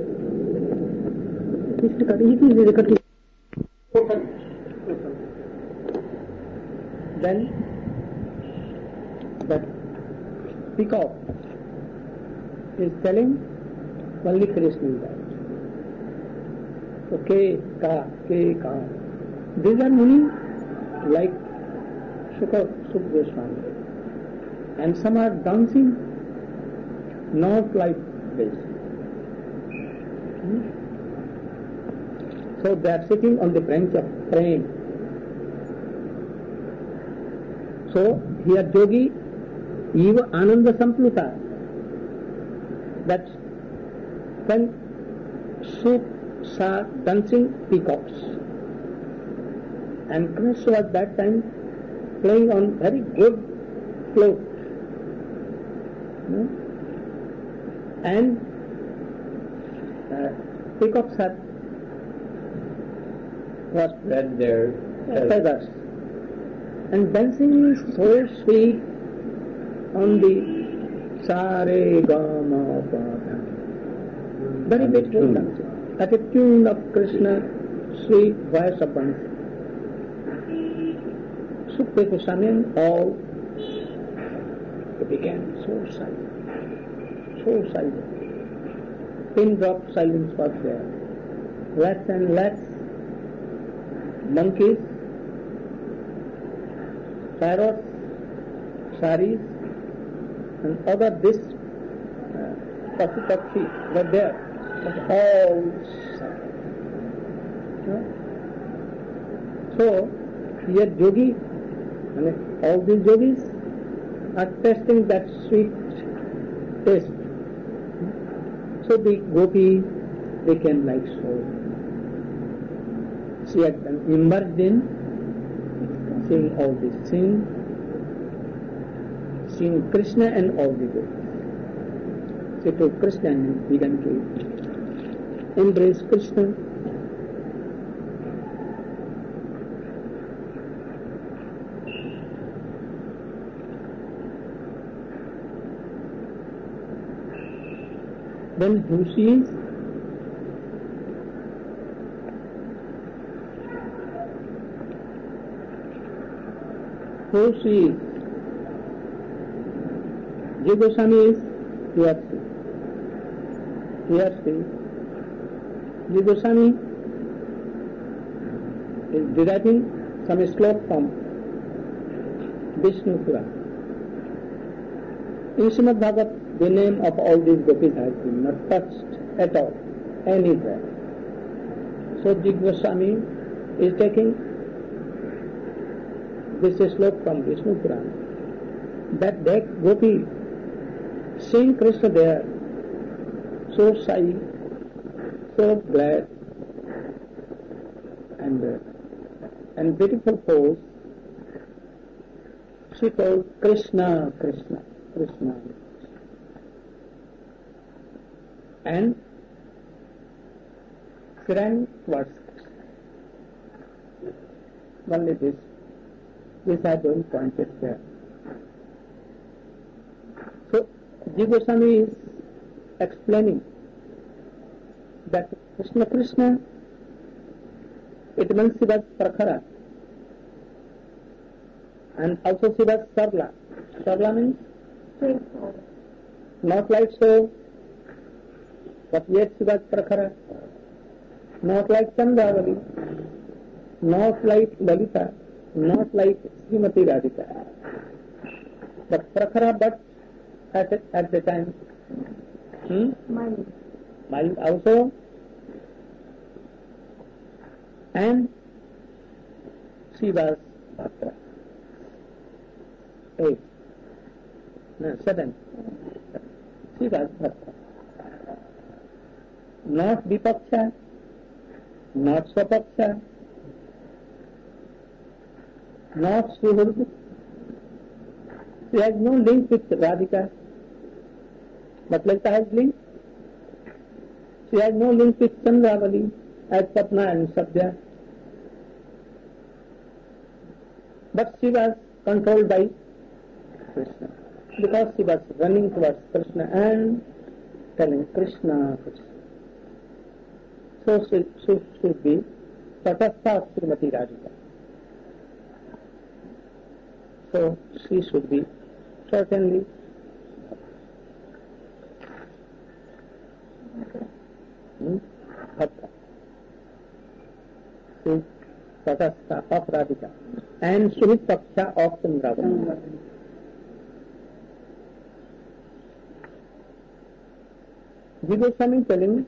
Then that peacock is telling only Krishna that. So K, Ka, K, Ka. These are many like Sukha, Sukha Goswami. And some are dancing, not like this. Hmm? So they are sitting on the branch of praying. So here Yogi, Eva Ananda Sampluta, that when Suk saw dancing peacocks, and Krishna was that time playing on very good flute. Hmm? And uh, peacocks had what? Spread their Feathers. And dancing is so sweet on the Sare Gama Pada. Very On the beautiful tune. dancing. At the tune of Krishna, sweet voice of dancing. Sukha Goswami and all, they became so silent, so silent. Pin drop silence was there. Less and less monkeys, parrots, saris, and other this uh, Pasu Pakshi were there, but all silent. Yeah? So, here yogi, I mean, all these yogis are testing that sweet taste. So the gopi became like so. She had been immersed in seeing all this, seeing, seeing Krishna and all the gopis. She took Krishna and began to embrace Krishna. Then who she is? Who she is? Jiva Goswami is here she. Here she. Jiva Goswami is deriving some slok from Vishnu Purana. In Srimad Bhagavat, the name of all these gopis has been not touched at all, anywhere. So Jiva Goswami is taking this slok from Vishnu Purana. That that gopi seeing Krishna there, so shy, so glad, and uh, and beautiful pose. She told Krishna, Krishna, Krishna, and she ran towards Krishna. Only this, this I don't point it there. So, Jiva Goswami is explaining that Krishna Krishna, it means she was Prakhara, and also she was Sarla. Sarla means not like so, but yet she was Prakhara, not like Chandravali, not like Lalita, not like Srimati Radhika, but Prakhara, but at, at the time, hmm? Mild. Mild also, and she was Bhakta. Eight, no, seven. She was Bhakta. Not Vipaksha, not Swapaksha, not Suhurd. She has no link with Radhika, but Lalita has link. She has no link with Chandravali as Patna and Sabya. But she was controlled by Krishna, because she was running towards Krishna and telling Krishna, Krishna. So she should, should be Tatastha Srimati Radhika. So she should be certainly hmm? Bhakta. is Tatastha of Radhika and Suhit Paksha of Chandravati. Goswami telling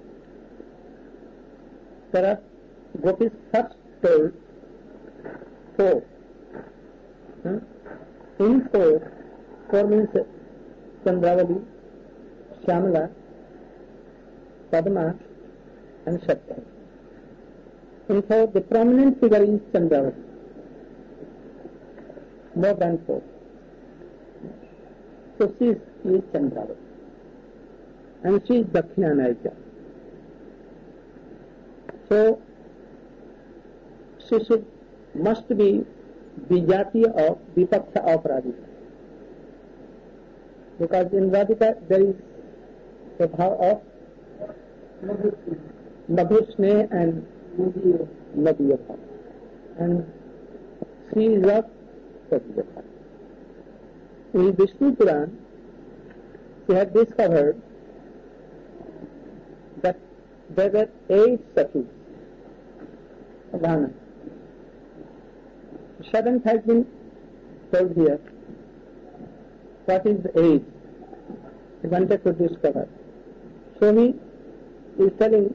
there are gopis first told four. Hmm? In four, four means Chandravali, Shyamala, Padma and Satya. In four, the prominent figure is Chandravali, more than four. So she is, is Chandravali. And she is Dakshinanayika. So she should must be Vijati of Vipaksha of Radhika. Because in Radhika there is the bhav of Madhusne and Madhya bhav. And she is of Sadhya bhav. In Vishnu Puran, she had discovered that there were eight Sakhis. Adhana. Seventh has been told here. What is the eight? He wanted to discover. So he is telling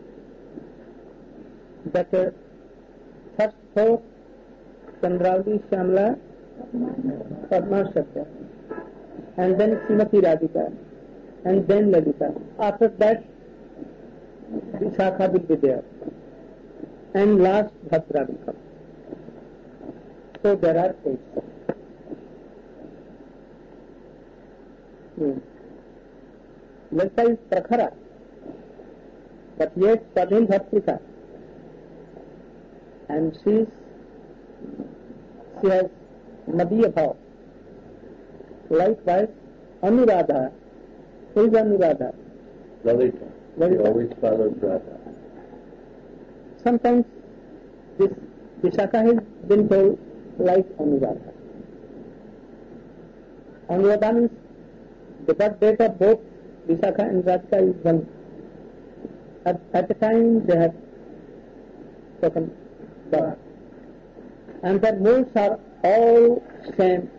that uh, first four, Chandravali, Shyamala, Padma, Satya, and then Srimati Radhika, and then Lalita. After that, Vishakha will be there, and last Bhadra will come. So there are eight. Hmm. Lalita is Prakhara, but yet Swadhin Bhatrika, and she is, she has Madhya bhav. Likewise, Anuradha. Who is Anuradha? Lalita. He always follows Radha. Sometimes this Vishakha has been told like Anuradha. Anuradha means the birth date of both Vishakha and Radhika is one. At, at the time they have spoken birth. And their moods are all same.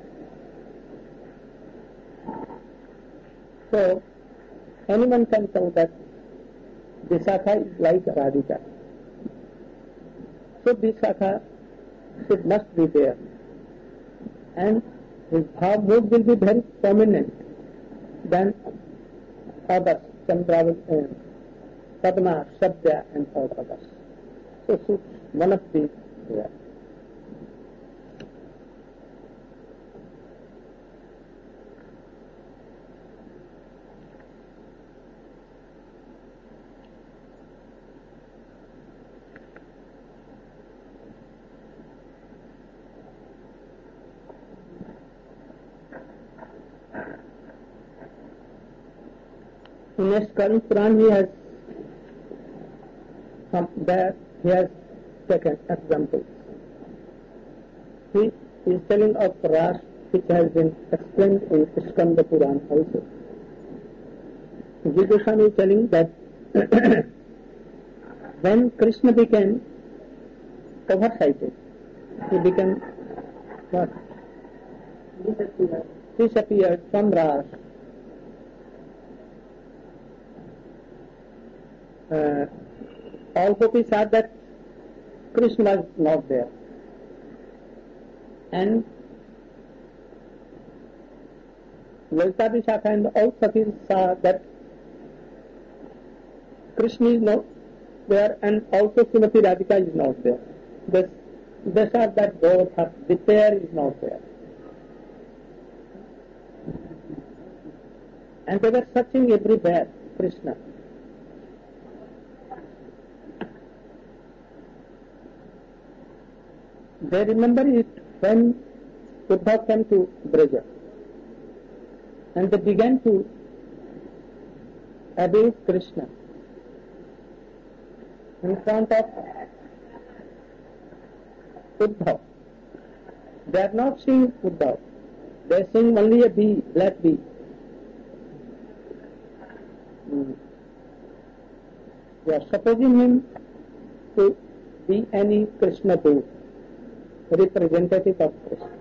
So anyone can tell that Vishakha is like Radhika. So Vishakha should must be there. And his bhav mood will be very prominent than others, Chandravali, uh, Padma, Satya and all others. So should one of these there. In next current Puran he has from there he has taken examples. He is telling of Ras which has been explained in Skanda Puran also. Jiva Goswami is telling that when Krishna became oversighted, he became what? Disappeared. Disappeared from Ras. Uh, all gopis saw that Krishna was not there. And Lalita Vishakha and all Sakhis saw that Krishna is not there and also Srimati Radhika is not there. They, they saw that both are, the pair is not there. And they were searching everywhere, Krishna. They remember it when Uddhav came to Braja and they began to abuse Krishna in front of Uddhav. They are not seeing Uddhav, they are seeing only a bee, black bee. Hmm. They are supposing him to be any Krishna Dut, representative of Krishna,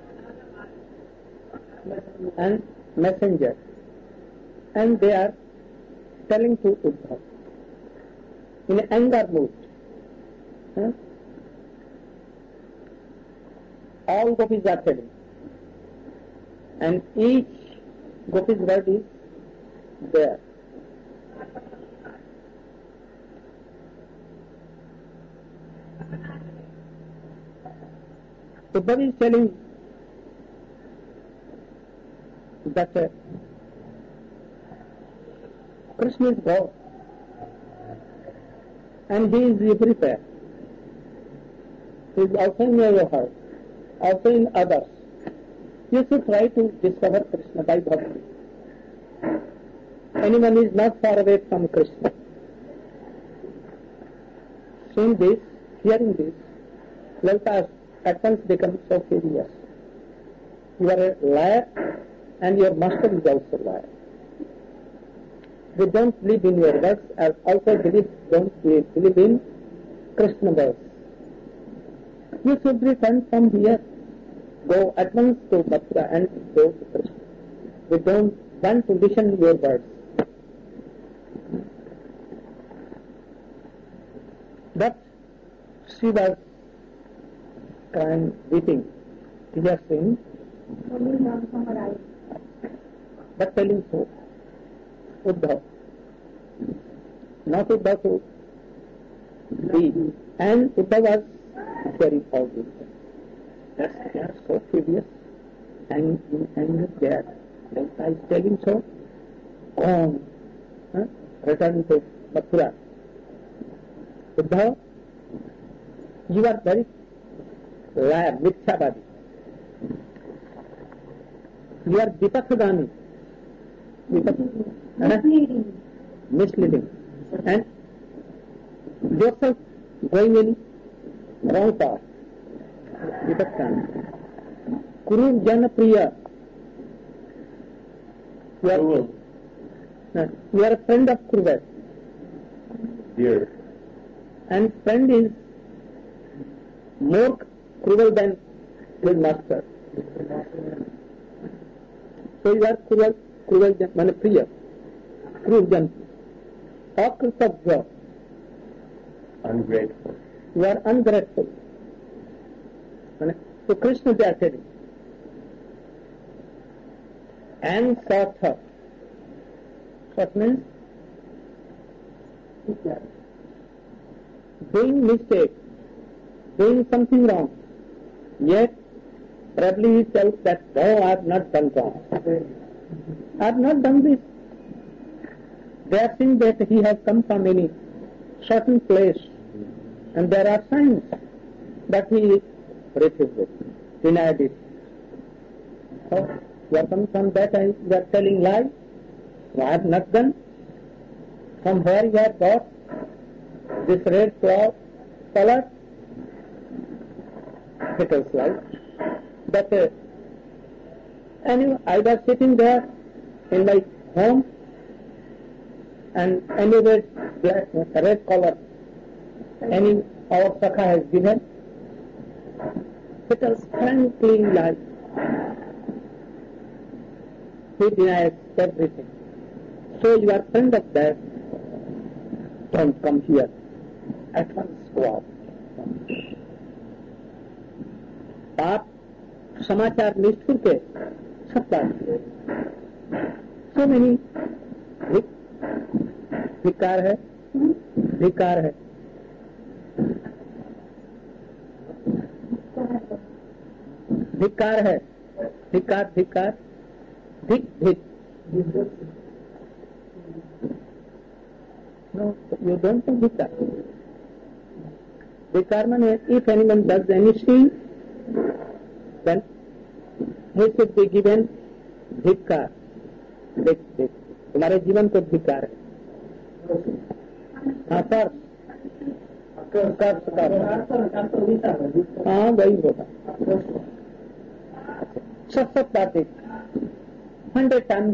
and messenger, and they are telling to Uddhava in anger mood. Huh? All gopis are telling, and each gopis word is there. Uddhava is telling that uh, Krishna is God, and He is everywhere. He is also in your heart, also in others. You should try to discover Krishna by bhakti. Anyone is not far away from Krishna. Seeing this, hearing this, Lalita at once becomes so furious. You are a liar, and your master is also a liar. They don't believe in your words, and also believe, don't believe in Krishna words. You should return from here. Go at once to Mathura and go to Krishna. We don't want to listen to your words. But she was crying, weeping, tears in, but telling so. Uddhava, not Uddhava to be, and Uddhava was hearing all this. Yes, they are so furious, and in anger there. Lalita is telling so, go on, huh? Return to Mathura. Uddhava, you are very liar, mithyavadi. You are Vipathagami. Misleading. Misleading. And yourself going in wrong path. Vipathagami. Kuru Jana Priya. You are, uh, you are a friend of Kuruvat. Dear. And friend is more cruel than his master. So you are cruel, cruel jan, mane priya, cruel jan. Akritabhya. Ungrateful. You are ungrateful. So Krishna they are telling. And sartha. What means? Doing mistake, doing something wrong, yet probably he tells that no, I have not done wrong. I have not done this. They are saying that he has come from any certain place, and there are signs, but he refused it, denied it. So, you are coming from that and you are telling lies. No, I have not done. From where you have got this red cloth color? It is like that. Uh, anyway, I was sitting there in my home, and any red, black, red color, any our Sakha has given, it was frankly like he denies everything. So you are friend of that. Don't come here. At once go out. आप समाचार निष्ठुर के सब बात so many धिक्कार है धिक्कार है धिक्कार है धिक्कार धिक्कार धिक धिक no, you don't know धिक्कार धिक्कार means if anyone does anything, then he should be given धिक्कार. देख देख तुम्हारे जीवन को धिक्कार है. हाँ सर, हाँ वही होगा. सत्सत बातें hundred times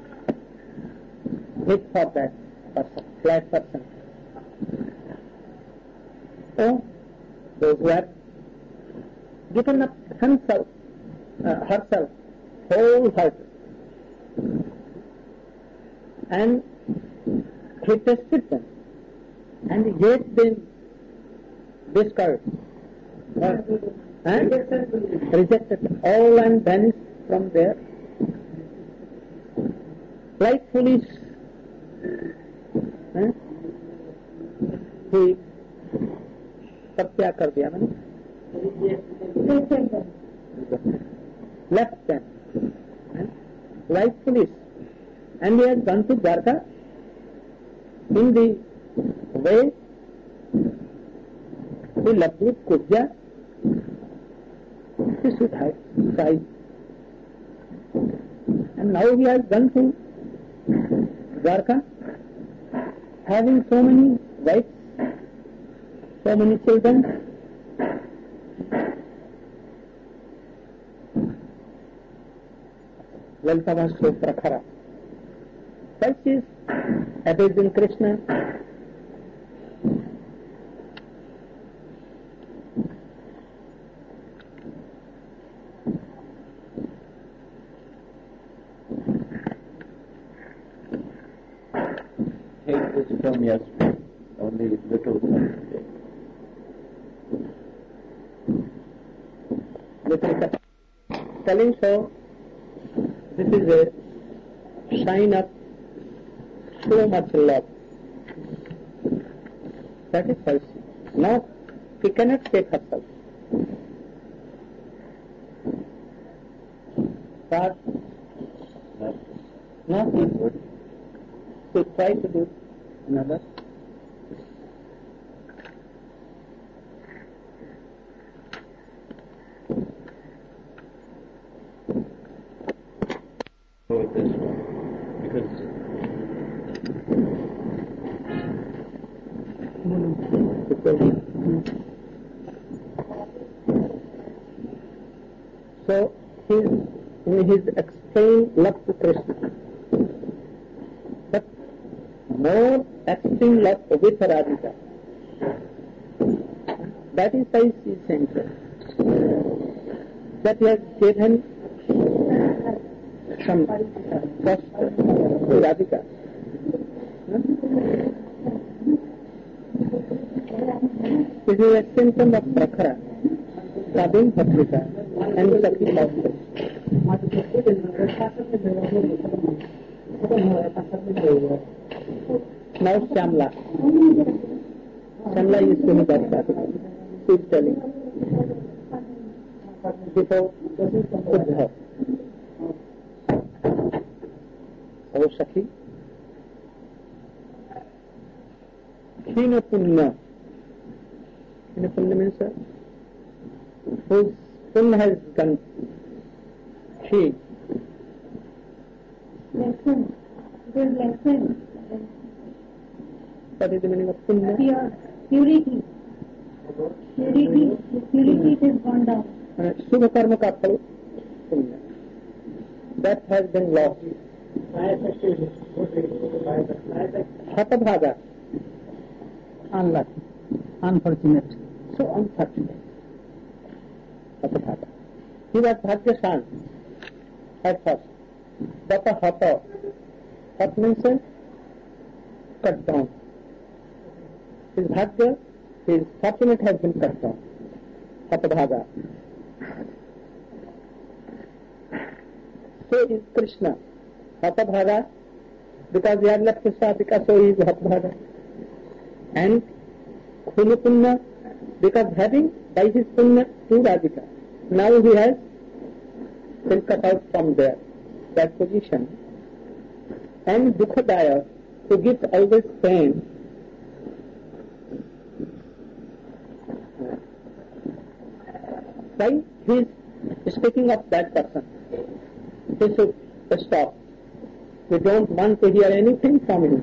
hit for that person, flat person. So those who have given up himself, uh, herself, wholehearted, and he tested them, and yet they discarded, or, and rejected all and vanished from there, like foolish. Huh? He सब क्या कर दिया मैंने? Left them, like foolish, and he has gone to Dwarka in the way he loved with Kujya. He should have tried, and now he has gone to Dwarka, having so many wives, so many children. Lalita so prakhara. First is abasing Krishna. Take this from yesterday, only little from today. Little telling so, this is a sign of so much love. That is first. Now, she cannot take herself. But not good. To try to do another. Go with this one, because so his, in his extreme love to Krishna, but more extreme love with Radhika. That is why she is central. That he has given some trust to Radhika. It is a symptom of prakhara, Sabin Patrika, and Sakhi Love. Now Shamla. Shamla is doing that Radhika. She is telling. Before Uddhav. O Sakhi, Khina Punna. Khina Punna means uh, whose Punna has gone. She. Lesson. Good lesson. What is the meaning of Punna? Pure. Purity. Purity. Purity has gone down. Shubha karma ka phal Punna. That has been lost. Hatbhaga. Unlucky. Unfortunate. So unfortunate. Hatbhaga. He was Bhagyasan at first. But a Hata. Hat means cut down. His Bhagya, his fortunate has been cut down. Hatbhaga. So is Krishna. Hatbhaga, because he had left his Radhika, so he is Hatbhaga. And Khuna Punna, because having by his Punna to Radhika, now he has been cut out from there, that position. And Dukhadaya, who gives always pain. Why he is speaking of that person? He should stop. We don't want to hear anything from him.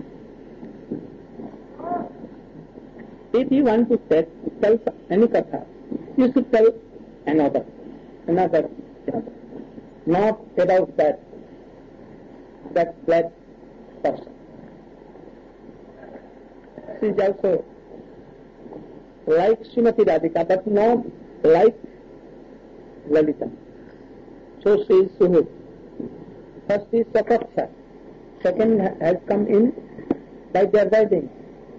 If you want to tell, tell any katha, you should tell another, another, not about that, that black person. She is also like Srimati Radhika, but not like Lalita. So she is Suhud. First is Sakaksha. Second has come in by their writing.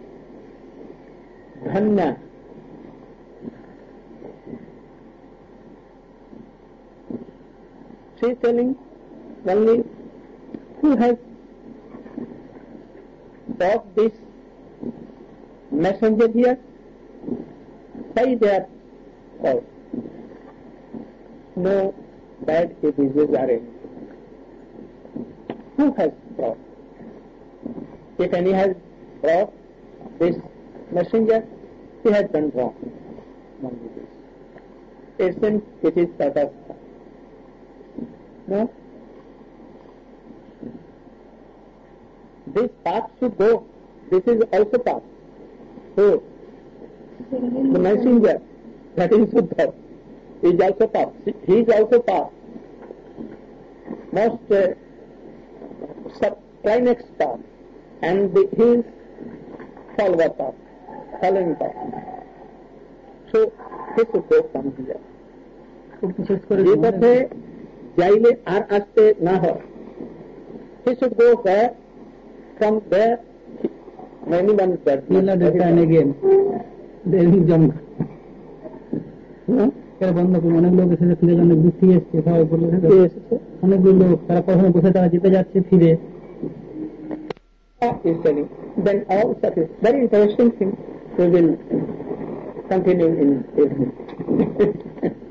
Dhanya. She is telling only who has brought this messenger here by their call. No bad diseases are in. Who has brought? If any has brought this messenger, he has done wrong. Only this. Isn't it is Tathastha? No? This path should go. This is also path. So, the messenger, that is Buddha, is also path. He is also path. Most uh, sub climax path. And the, he is follower path, following path. So, he should go from here. যে পথে যাইলে আর আসতে না হয়, he should go there. From there, many months back. He will not return again. There is jump. বন্ধ করুন, অনেক লোক এসেছে ফিরে যান, অনেক দূর থেকে এসছে, সবাই বলে অনেকগুলো লোক তারা কখনো বসে তারা জিতে যাচ্ছে ফিরে। Is telling. Then all such is very interesting thing we will continue in evening.